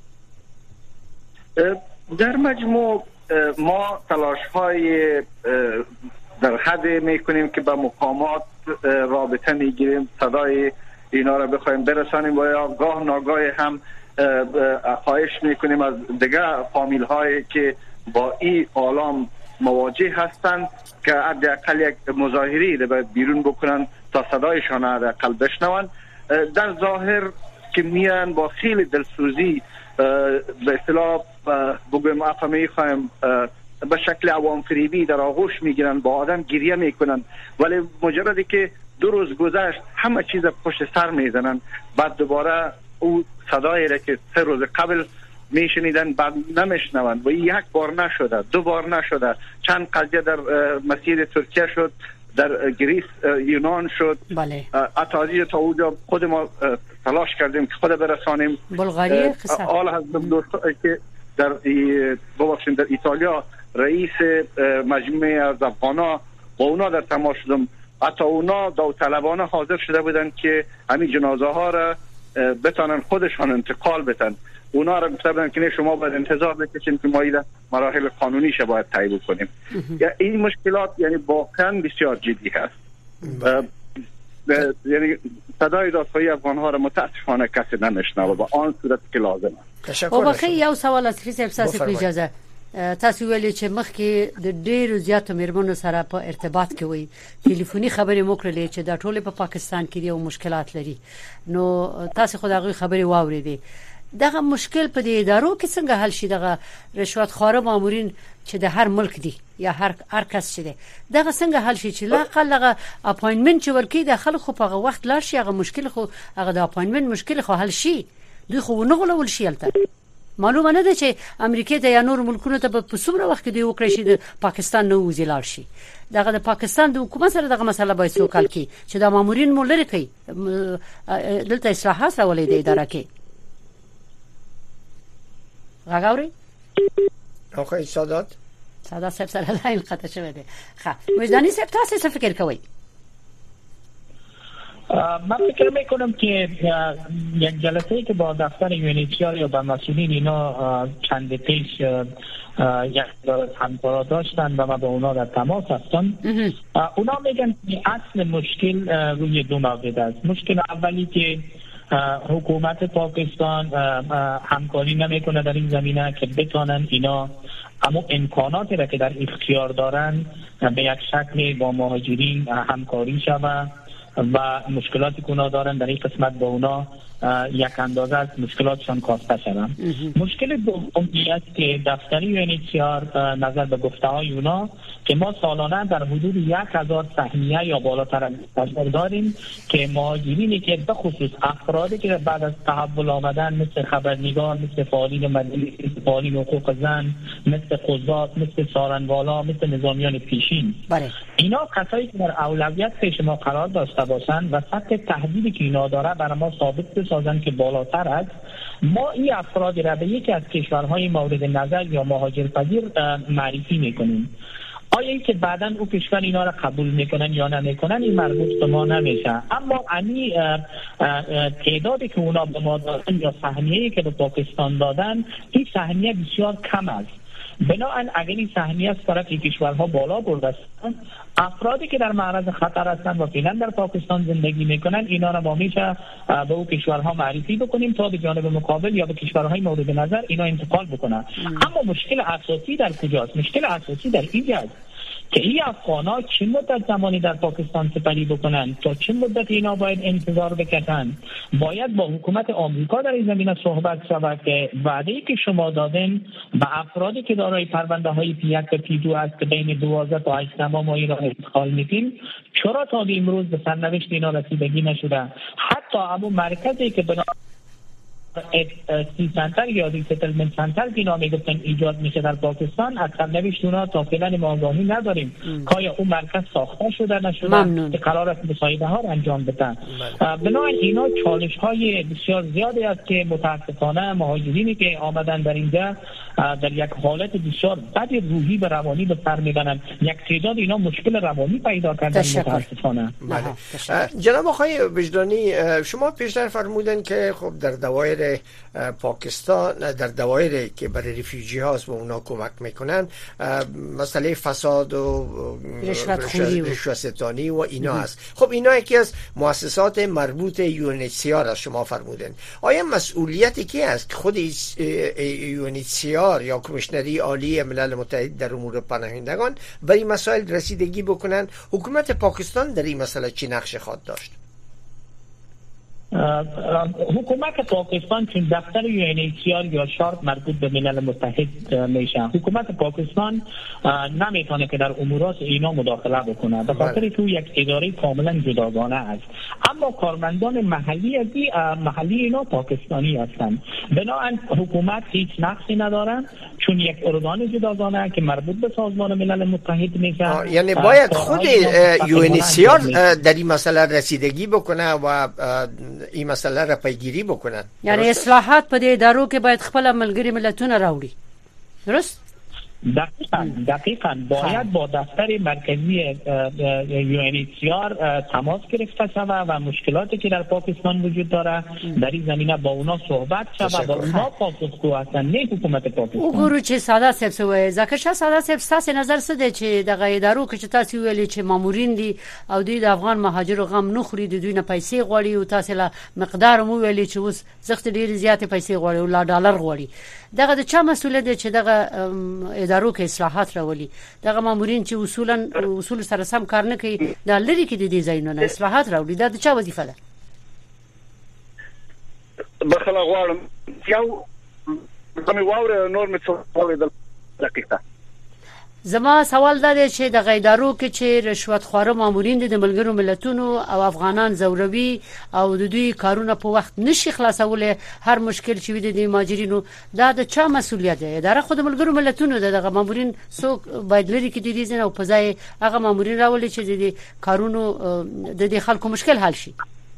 در مجموع ما تلاش های در حد میکنیم که با مقامات رابطه میگیریم، صدای اینا را بخوایم برسانیم و یا گاه ناگاه هم خواهش میکنیم از دیگه فامیل هایی که با این آلام مواجه هستند که حداقل یک مظاهری را بیرون بکنن تا صدایشان را حداقل بشنون. در ظاهر که میان با خیلی دلسوزی به اصطلاح بگویم افهمی خواهیم به شکل عوام فریبی در آغوش میگیرن، با آدم گریه میکنن، ولی مجردی که 2 روز گذشت همه چیز پشت سر میزنن، بعد دوباره او صدایی را که 3 روز قبل میشنیدن بعد نمیشنون و یک بار نشده، 2 بار نشده، چند قضیه در مسیر ترکیه شد، در گریس یونان شد. بله. اتازی تا اونجا خود ما تلاش کردیم که خود برسانیم. بلغاریه قصه آل هستم دوست که در در ایتالیا رئیس مجموعه از افغانا با اونا در تماس شدم، حتی اونا داوطلبانه حاضر شده بودن که همین جنازه ها را بتانن خودشان انتقال بدن. اونا را گفته بودن که نه شما باید انتظار بکشید که ما این مراحل قانونیش باید طی کنیم. این مشکلات یعنی واقعا بسیار جدی هست. یعنی صدای دادخواهی افغان‌ها را متاسفانه کسی نمیشنوه با آن صورت که لازم است. او بخی یو سوال از فیس احساس اجازه تاسو ویلي چې مخکې د ډېرو زیاتو میرمنو سره په ارتباط کې وي، ټلیفوني خبرې مو کړلې چې دا ټول په پاکستان کې دي او مشکلات لري، نو تاسو خو دغه خبرې واورېدې. دغه مشکل په دې ادارو کې څنګه حل شي؟ دغه رشوت خواره مامورین چې د هر ملک دي یا هر کس چې دی، دغه څنګه حل شي چې لا قلغه اپاینټمنټ چې ورکی د خلکو په هغه وخت لار شي، هغه مشکل خو هغه د اپاینټمنټ مشکل خو حل شي، دوی خو نه غولول شي. البته معلومه نه ده چې امریکا ته یا نور ملکونو ته په څومره وخت کې دی وکړي چې د پاکستان نو وزیلار شي. دغه د پاکستان د حکومت سره دغه مسله باید وکړي کی چې د مامورین مو لري کوي دلته اصلاحات راولي د اداره کې. راغوري آقای سادات صاحب سره لاین قطع شوه ده. خب وجدانی صاحب تاسو څه فکر کوئ؟ من فکر میکنم که یک جلسه که با دفتر UNHCR یا با مسئولین اینا چند پیش یک همکارا داشتن و من با اونا در تماس هستم، اونا میگن که اصل مشکل روی 2 مورد است. مشکل اولی که حکومت پاکستان همکاری نمیکنه در این زمینه که بتونن اینا اما امکاناتی را که در اختیار دارن به یک شکل با مهاجرین همکاری شود و مشکلاتی که اونا دارن در این قسمت با اونا یک اندازه از مشکلاتشان کاسته شدن. مشکل دوم است که دفتر UNHCR نظر به گفته‌های اونا که ما سالانه در حدود 1000 سهمیه یا بالاتر داریم که مهاجرینی که به خصوص افرادی که بعد از تحول آمدن مثل خبرنگار، مثل فعالین مدنی، مثل فعالین حقوق زن، مثل قضات، مثل سارنوالا، مثل نظامیان پیشین، اینا کسایی که در اولویت پیش ما قرار داشته باشند و سطح تهدیدی که اینا داره برای ما ثابت بسازن که بالاتر است، ما این افراد را به یکی از کشورهای مورد نظر یا مهاجرپذیر معرفی میکنیم. آیا این که بعداً او کشور اینا را قبول میکنن یا نمیکنن این مربوط به ما نمیشه، اما امی تعدادی که اونا به ما دادن یا سهمیه‌ای که به پاکستان دادن این سهمیه بسیار کم است. بنابراین اگر این سهمیه از طرف کشورها بالا برده است، افرادی که در معرض خطر هستند و فعلا در پاکستان زندگی میکنن اینا را ما میشه به او کشورها معرفی بکنیم تا به جانب مقابل یا به کشورهای مورد نظر اینا انتقال بکنن. اما مشکل اساسی در کجاست؟ مشکل اساسی در اینجاست که این افغان‌ها چه مدت زمانی در پاکستان سپری بکنن، تا چه مدت اینا باید انتظار بکشن. باید با حکومت آمریکا در این زمینه صحبت شود که وعده‌ای که شما دادن به افرادی که دارای پرونده‌های P1 و P2 است که بین 12 تا 18 ماه ما ایران انتقال میدیم، چرا تا به امروز به سرنوشت اینا رسیدگی نشده؟ حتی ابو مرکزی که سی سنتر یا ریسیتلمنت سنتر که اینا میگفتن ایجاد میشه در پاکستان، از سرنوشت اونا تا فعلا ما آگاهی نداریم که آیا اون مرکز ساخته شده نشده که قرار است مصاحبه ها انجام بدن. بنابراین اینا چالش های بسیار زیادی است که متاسفانه مهاجرینی که آمدن در اینجا در یک حالت بسیار بد روحی و روانی به سر میبرند. یک تعداد اینا مشکل روانی پیدا کردن متاسفانه. جناب آقای وجدانی، شما پیشتر فرمودن که خب در دوایر پاکستان، در دوایری که برای ریفیوجی هاست و اونا کمک میکنن، مسئله فساد و رشوه‌ستانی و اینا هست. خب اینا یکی از مؤسسات مربوط UNHCR است شما فرمودن. آیا مسئولیتی کی است که خود UNHCR یا کمیشنری عالی ملل متحد در امور پناهندگان به این مسائل رسیدگی بکنن؟ حکومت پاکستان در این مسئله چی نقش خواهد داشت؟ حکومت پاکستان چون دفتر UNHCR یا شارت مربوط به ملل متحد میشه، حکومت پاکستان نمیتونه که در امورات اینا مداخله بکنه، به خاطر که یک اداره کاملا جداگانه است. اما کارمندان محلی اینا پاکستانی هستند. بنابراین حکومت هیچ نقشی نداره چون یک ارگان جداگانه که مربوط به سازمان ملل متحد میشه. یعنی باید خود UNHCR در این مسئله رسیدگی بکنه و این مسئله را پیگیری بکنن. یعنی اصلاحات په دې ادارو کې باید خپل ملګری ملتونه راوړي. درست؟ دقیقاً باید با دفتر مرکزی UNHCR تماس گرفته شود و مشکلاتی که در پاکستان وجود داره در این زمینه با اونا صحبت شود و اونا پاسخگو هستن، نه حکومت پاکستان. وګورو چې ساده صاحب سوې ځکه چې ساده صاحب تاسو نظر څه دی چې دغه ادارو کې چې تاسو ویلي چې مامورین دي او دوی د افغان مهاجرو غم نه خوري، دوی نه پیسې غواړي او تاسو له مقدار مو ویلي چې اوس زخت ډیر زیاتې پیسې غواړي او لا ډالر غواړي. دغه د چا مسؤلیت دی چې دغه ادارو کې اصلاحات راولي؟ دغه مامورین چې اصول سره سم کار نه کوي، دا لري کې د دې ځایونو اصلاحات راولي، دا د چا وظیفه ده؟ بخلا غواړم یو کومه واوره نور مې څه د دقیقه زما سوال دا دی چې د غیدارو کې چې رشوت خواره مامورین دي د ملګرو ملتونو او افغانان زوروي او د دوی کارونه په وخت نشي خلاصوله، هر مشکل چې وي د مهاجرینو دا د چا مسؤلیت دی؟ اداره خود ملګرو ملتونو دغه مامورین څوک باید لري کې د دې ځنه او په ځای هغه مامورین راولي چې د کارونو د دې خلکو مشکل حل شي.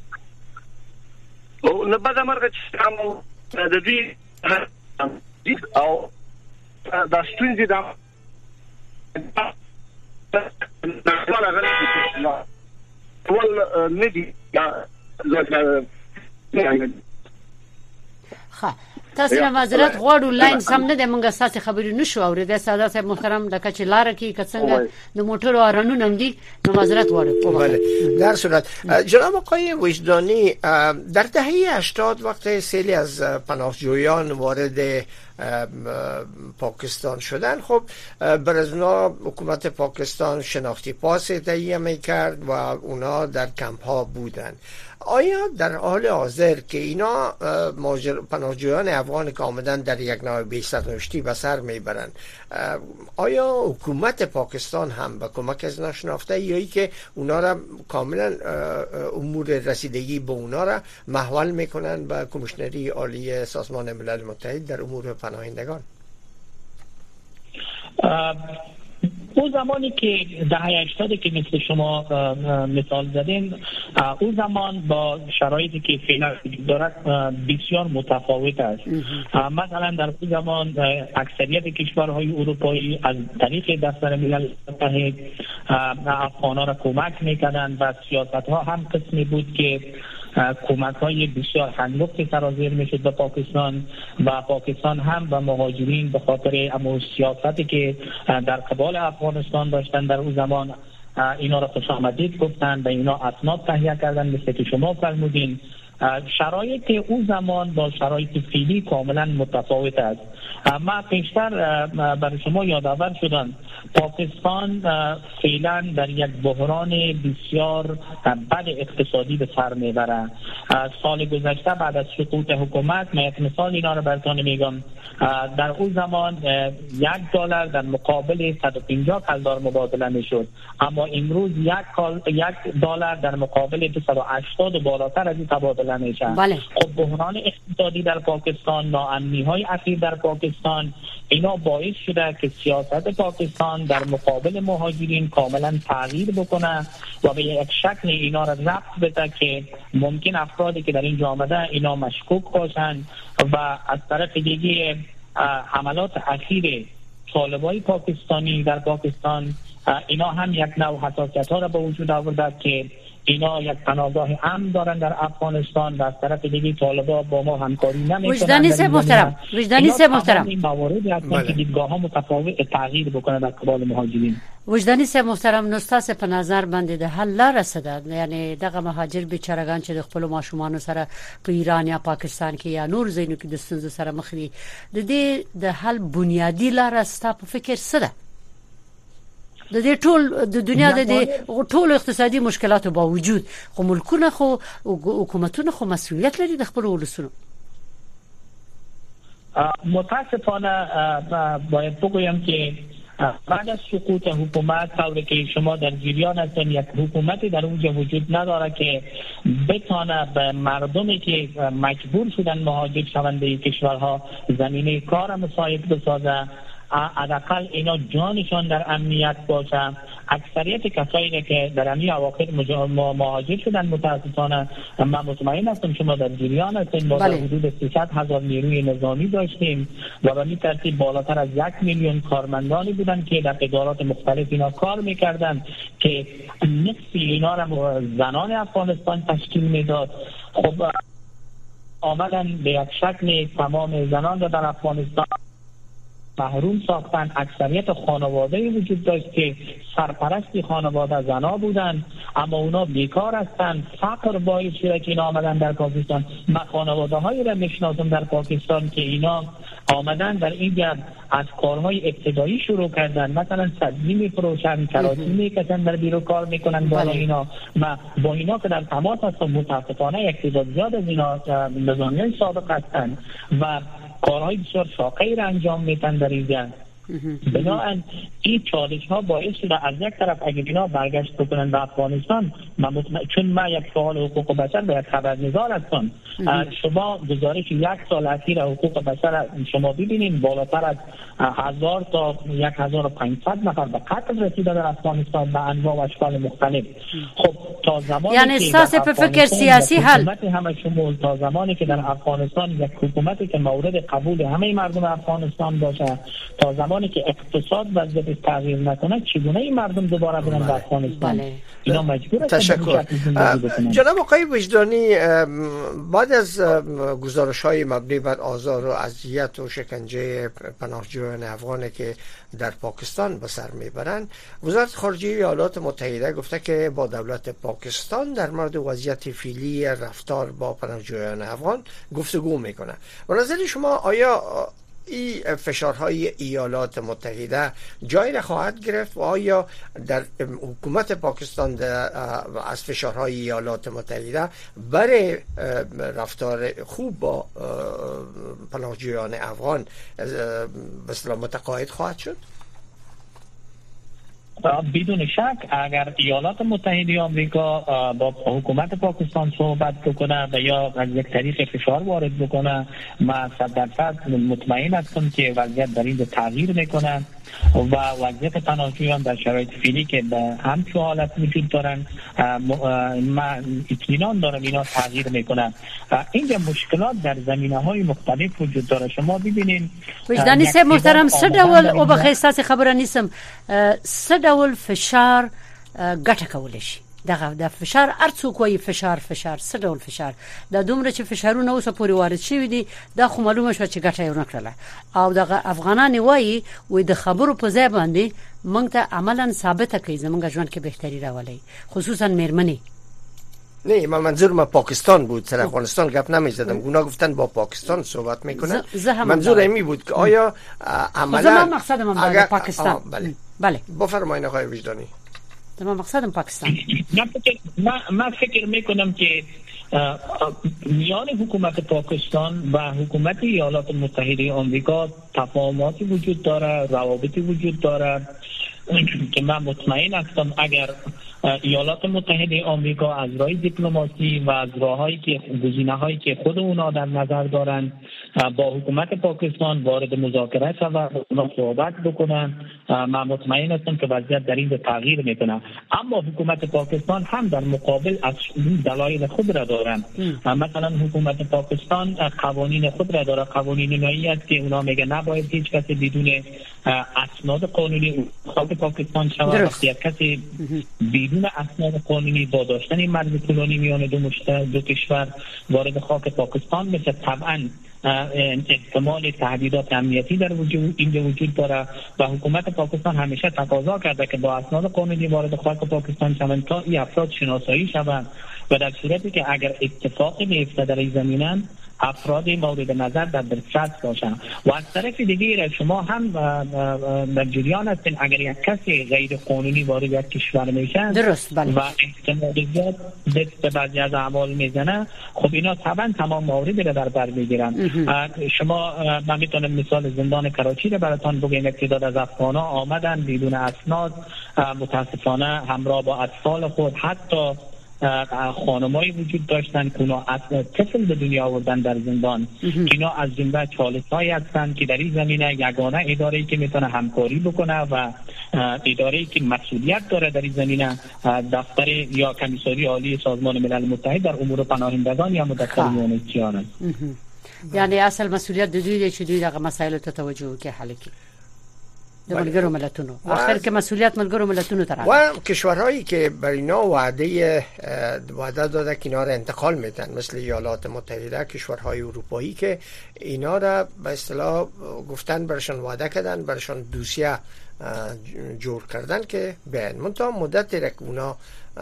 او نه بعد مرګ چې کوم د دې او د ستونزې د تاسو معذرت غواړو، لاین سم نه دی، موږ تاسو خبرې نشو اورېدای. ساده صاحب محترم لکه چې لار کې څنګه د موټرو ارانونه هم دي، نو معذرت غواړو. بله در صورت جناب آقای وجدانی، در دهه 80 وقت سیلی از پناهجویان وارد پاکستان شدن. خب بر از اونا حکومت پاکستان شناختی پاس تهیه میکرد و اونا در کمپ ها بودن. آیا در حال حاضر که اینا پناهجویان افغان که آمدن در یک نوع بی سرنوشتی به سر میبرن، آیا حکومت پاکستان هم به کمک از اینا شناخته یا ای که اونا را کاملا امور رسیدگی به اونا را محول میکنن به کمیشنری عالی سازمان ملل متحد در امور پناهندگان؟ اون زمانی که دهه 80 که مثل شما مثال زدین، اون زمان با شرایطی که فعلا وجود دارد بسیار متفاوت است. مثلا در اون زمان اکثریت کشورهای اروپایی از طریق دفتر ملل متحد افغان‌ها را کمک می‌کردند و سیاست‌ها هم قسمی بود که کمک‌های بسیار هنگفت سرازیر میشد به پاکستان و پاکستان هم به مهاجرین به خاطر امور سیاستی که در قبال افغانستان داشتن در اون زمان اینا را خوش آمدید گفتن، به اینا اسناد تهیه کردن مثل که شما فرمودین. شرایط اون زمان با شرایط فعلی کاملا متفاوت است. ما پیشتر برای شما یادآور شدم پاکستان فعلا در یک بحران بسیار بد اقتصادی به سر میبره. سال گذشته بعد از سقوط حکومت، من یک مثال اینا رو براتون میگم، در اون زمان $1 در مقابل 150 کلدار مبادله میشد، اما امروز $1 در مقابل 280 و بالاتر از این تبادله میشه. بله. خب بحران اقتصادی در پاکستان، ناامنی های اخیر در پاکستان، اینا باعث شده که سیاست پاکستان در مقابل مهاجرین کاملا تغییر بکنه و به یک شکل اینا را ربط بده که ممکن افرادی که در اینجا آمده اینا مشکوک باشن و از طرف دیگه حملات اخیر طالبای پاکستانی در پاکستان اینا هم یک نوع حساسیت ها را به وجود آورده که اینا یک پناهگاه امن دارن در افغانستان و از طرف دیگه طالبا با ما همکاری نمیکنن. وجدانی سه محترم این مواردی هستن که دیدگاه ها متفاوت تغییر بکنه در قبال مهاجرین. وجدانی سه محترم نستاس په نظر باندې د حل لاره څه ده؟ یعنی دغه مهاجر بیچارهګان چې د خپل ماشومان سره په ایران یا پاکستان کې یا نور ځایونو کې د ستونزو سره مخ دي، د دې د حل بنیادی لاره ستا په فکر څه ده؟ د دې ټول د دنیا د ټول اقتصادي مشکلاتو باوجود خو ملکونه خو حکومتونه خو مسؤلیت لري د خپل ولسونو. متاسفانه باید بگویم که بعد از سقوط حکومت طوری که شما در جریان هستن یک حکومتی در اونجا وجود نداره که بتانه به مردمی که مجبور شدن مهاجر شونده کشورها زمینه کار مساعد بسازه، حداقل اینا جانشان در امنیت باشه. اکثریت کسایی که در همین اواخر مهاجر شدن متاسفانه من مطمئن هستم شما در جریان هستین ما در حدود 300,000 نیروی نظامی داشتیم و به این ترتیب بالاتر از 1 میلیون کارمندانی بودن که در ادارات مختلف اینا کار میکردن که نصف اینا را زنان افغانستان تشکیل میداد. خب آمدن به یک شکل تمام زنان را در افغانستان محروم ساختن. اکثریت خانواده وجود داشت که سرپرستی خانواده زنا بودن اما اونا بیکار هستن. فقر باعث شده که اینا آمدن در پاکستان. من خانواده هایی را میشناسم در پاکستان که اینا آمدن در اینجا از کارهای ابتدایی شروع کردن، مثلا سبزی میفروشن، کراچی میکشن، در بیرو کار میکنن بالا اینا. و با اینا که در تماس هستم متاسفانه یک تعداد زیاد از اینا نظامیان سابق هستن و کارهای بسیار شاقی را انجام میدن در اینجا. بنابراین این چالش ها باعث شده از یک طرف اگر اینا برگشت بکنن به افغانستان، چون من یک فعال حقوق بشر به یک خبرنگار هستم، شما گزارش 1 سال اخیر حقوق بشر شما ببینید بالاتر از 1000 تا 1500 نفر به قتل رسیده در افغانستان به انواع و اشکال مختلف. خب تا زمانی یعنی احساس به فکر سیاسی حل همه شمول، تا زمانی که در افغانستان یک حکومتی که مورد قبول همه مردم افغانستان باشه، تا زمانی که اقتصاد وضعیت تغییر نکنه، چگونه این مردم دوباره برن به افغانستان؟ اینا مجبور تشکر. جناب آقای وجدانی، بعد از گزارش‌های مبنی بر آزار و اذیت و شکنجه پناهجویان افغانی که در پاکستان به سر میبرند، وزارت خارجه ایالات متحده گفته که با دولت پاکستان در مورد وضعیت فعلی رفتار با پناهجویان افغان گفتگو میکنه. به نظر شما آیا این فشارهای ایالات متحده جای را خواهد گرفت و آیا در حکومت پاکستان از فشارهای ایالات متحده برای رفتار خوب با پناهجویان افغان به اصطلاح متقاعد خواهد شد؟ بدون شک اگر ایالات متحده آمریکا با حکومت پاکستان صحبت بکنه و یا از یک طریق فشار وارد بکنه، ما 100% مطمئن هستم که وضعیت در این تغییر میکنه و وضعیت پناهجویان در شرایط فعلی که به همچون حالت وجود دارن من اطمینان دارم اینا تغییر میکنن. اینجا مشکلات در زمینه‌های مختلف وجود داره. شما ببینید وجدانی صاحب محترم سه ډول او به خاصه خبره نیسم سه ډول فشار ګټه کولای شي د فشار ارڅوک وي فشار سه ډول فشار د دومره چې فشارونه اوسه پورې وارد شوی دي دا خو معلومه شو چې ګټه یې ونه کړله او د افغانان وایي وي د خبرو په ځای باندې موږ ته عملاً ثابته کوي زموږ ژوند کې بهتري راولي خصوصا مېرمنې. نه منظور ما پاکستان بود، سر افغانستان گپ نمی‌زدم. اونا گفتن با پاکستان صحبت میکنن. منظور این بود که آیا عملاً مقصدم اگر پاکستان بله بفرمایید آقای وجدانی. تمام مقصدم پاکستان. من فکر میکنم که میان حکومت پاکستان و حکومت ایالات متحده آمریکا تفاهماتی وجود داره، روابطی وجود داره که من مطمئن هستم اگر ایالات متحده آمریکا از راه دیپلماسی و از راههایی که گزینه‌هایی که خود اونا در نظر دارن با حکومت پاکستان وارد مذاکره شوند و اونا صحبت بکنن، من مطمئن هستم که وضعیت در این تغییر میکنه. اما حکومت پاکستان هم در مقابل از دلایل خود را دارن. مثلا حکومت پاکستان قوانین خود را داره، قوانین نهایی است که اونا میگه نباید هیچ کسی بدون اسناد قانونی خاک پاکستان شود. وقتی کسی بدون اسناد قانونی با داشتن مرز طولانی میان دو کشور وارد خاک پاکستان میشه، طبعا احتمال تهدیدات امنیتی در وجود داره و حکومت پاکستان همیشه تقاضا کرده که با اسناد قانونی وارد خاک پاکستان شوند تا این افراد شناسایی شوند و در صورتی که اگر اتفاقی بیفته در این زمینه افراد مورد نظر در دسترس باشند. و از طرف دیگه شما هم در جریان هستین اگر یک کسی غیر قانونی وارد یک کشور میشن درست بله. و احتمال زیاد به بعضی از اعمال میزنه، خب اینا طبعا تمام موارد را در بر میگیرن. شما من میتونم مثال زندان کراچی را براتون بگم. تعداد از افغانا آمدن بدون اسناد، متاسفانه همراه با اطفال خود، حتی خانمایی وجود داشتن که اونا طفل به دنیا آوردن در زندان. اینا از جمله چالش‌هایی هستند که در این زمینه یگانه اداره‌ای که میتونه همکاری بکنه و اداره‌ای که مسئولیت داره در این زمینه دفتر یا کمیساری عالی سازمان ملل متحد در امور پناهندگان یا مدافعین یونیسیان است. یعنی اصل مسئولیت د دوی دی چې دوی دغه مسایل ته توجه وکړي حل کړي. د ملګرو ملتونو آخر که مسئولیت ملګرو ملتونو ته راځي و کشورهایی که بر اینا وعده داده که اینا را انتقال میدن مثل ایالات متحده، کشورهای اروپایی که اینا را به اصطلاح گفتن برشان وعده کردن، برشان دوسیه جور کردن که بیان منتها مدت را که اونا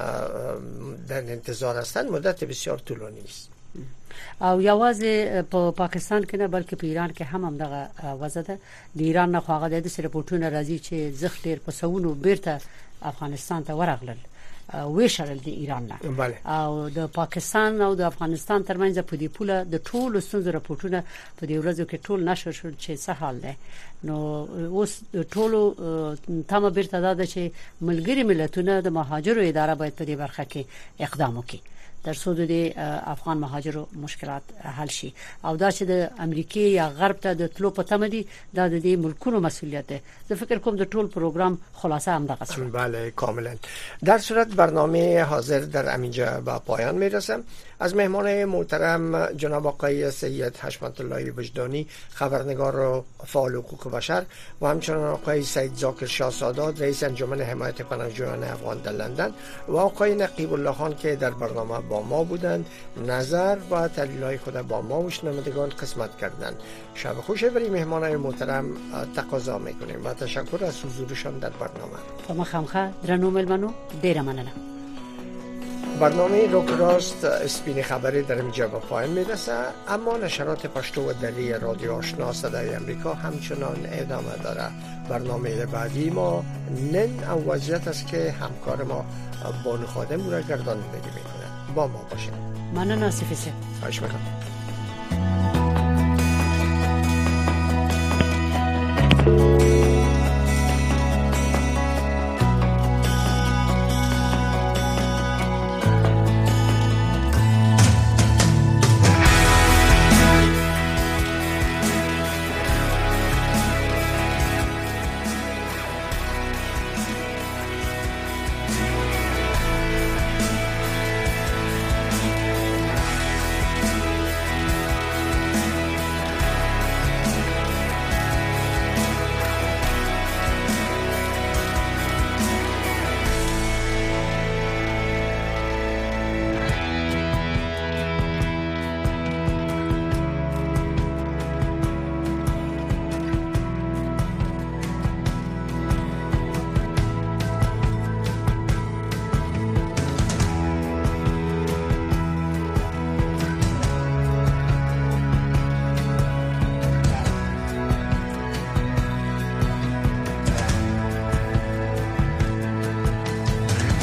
در انتظار هستن مدت بسیار طولانی است. او یوازې په پاکستان کې نه بلکې په ایران کې هم دغه وضع ده. د ایران نه خواغه د رپورټونو راځي چې زخلیر په سونو بیرته افغانستان ته ورغلل ویشرل د ایران نه او د پاکستان او د افغانستان ترمنځ په دې پوله د ټولو ستونزو رپورټونه په دې ورځو کې ټول نشر شول چې څه حال ده. نو اوس ټولو تمه بیرته ده چې ملګری ملتونه د مهاجرو اداره باید په دې برخه کې اقدام وکړي در څو د افغان مهاجرو مشکلات حل شي او دا چې د امریکای یا غرب ته د تلو په تمه دي دا د دې ملکونو مسؤلیت ده. زه فکر کوم د ټول پروګرام خلاصه هم دغه څه. بله کاملا. در صورت برنامه حاضر در همینجا به پایان میرسم. از مهمان محترم جناب آقای سید حشمت الله وجدانی، خبرنگار و فعال حقوق بشر، و همچنین آقای سید ذاکر شاه سادات، رئیس انجمن حمایت پناهجویان افغان در لندن، و آقای نقیب الله خان که در برنامه با ما بودند، نظر و تحلیل‌های خود با ما و شنوندگان قسمت کردند. شب خوش برای مهمانان محترم تقاضا میکنیم و تشکر از حضورشان در برنامه. په مخامخه درنو ملمنو ډیره مننه. برنامه روک راست اسپین خبری در اینجا به پایان میرسه، اما نشرات پشتو و دلی رادیو آشنا صدای امریکا همچنان ادامه داره. برنامه بعدی ما نن او وضعیت است که همکار ما بانو خادم را گردانندگی میکنه. با ما باشید. من ناصفی سه. خواهش میکنم.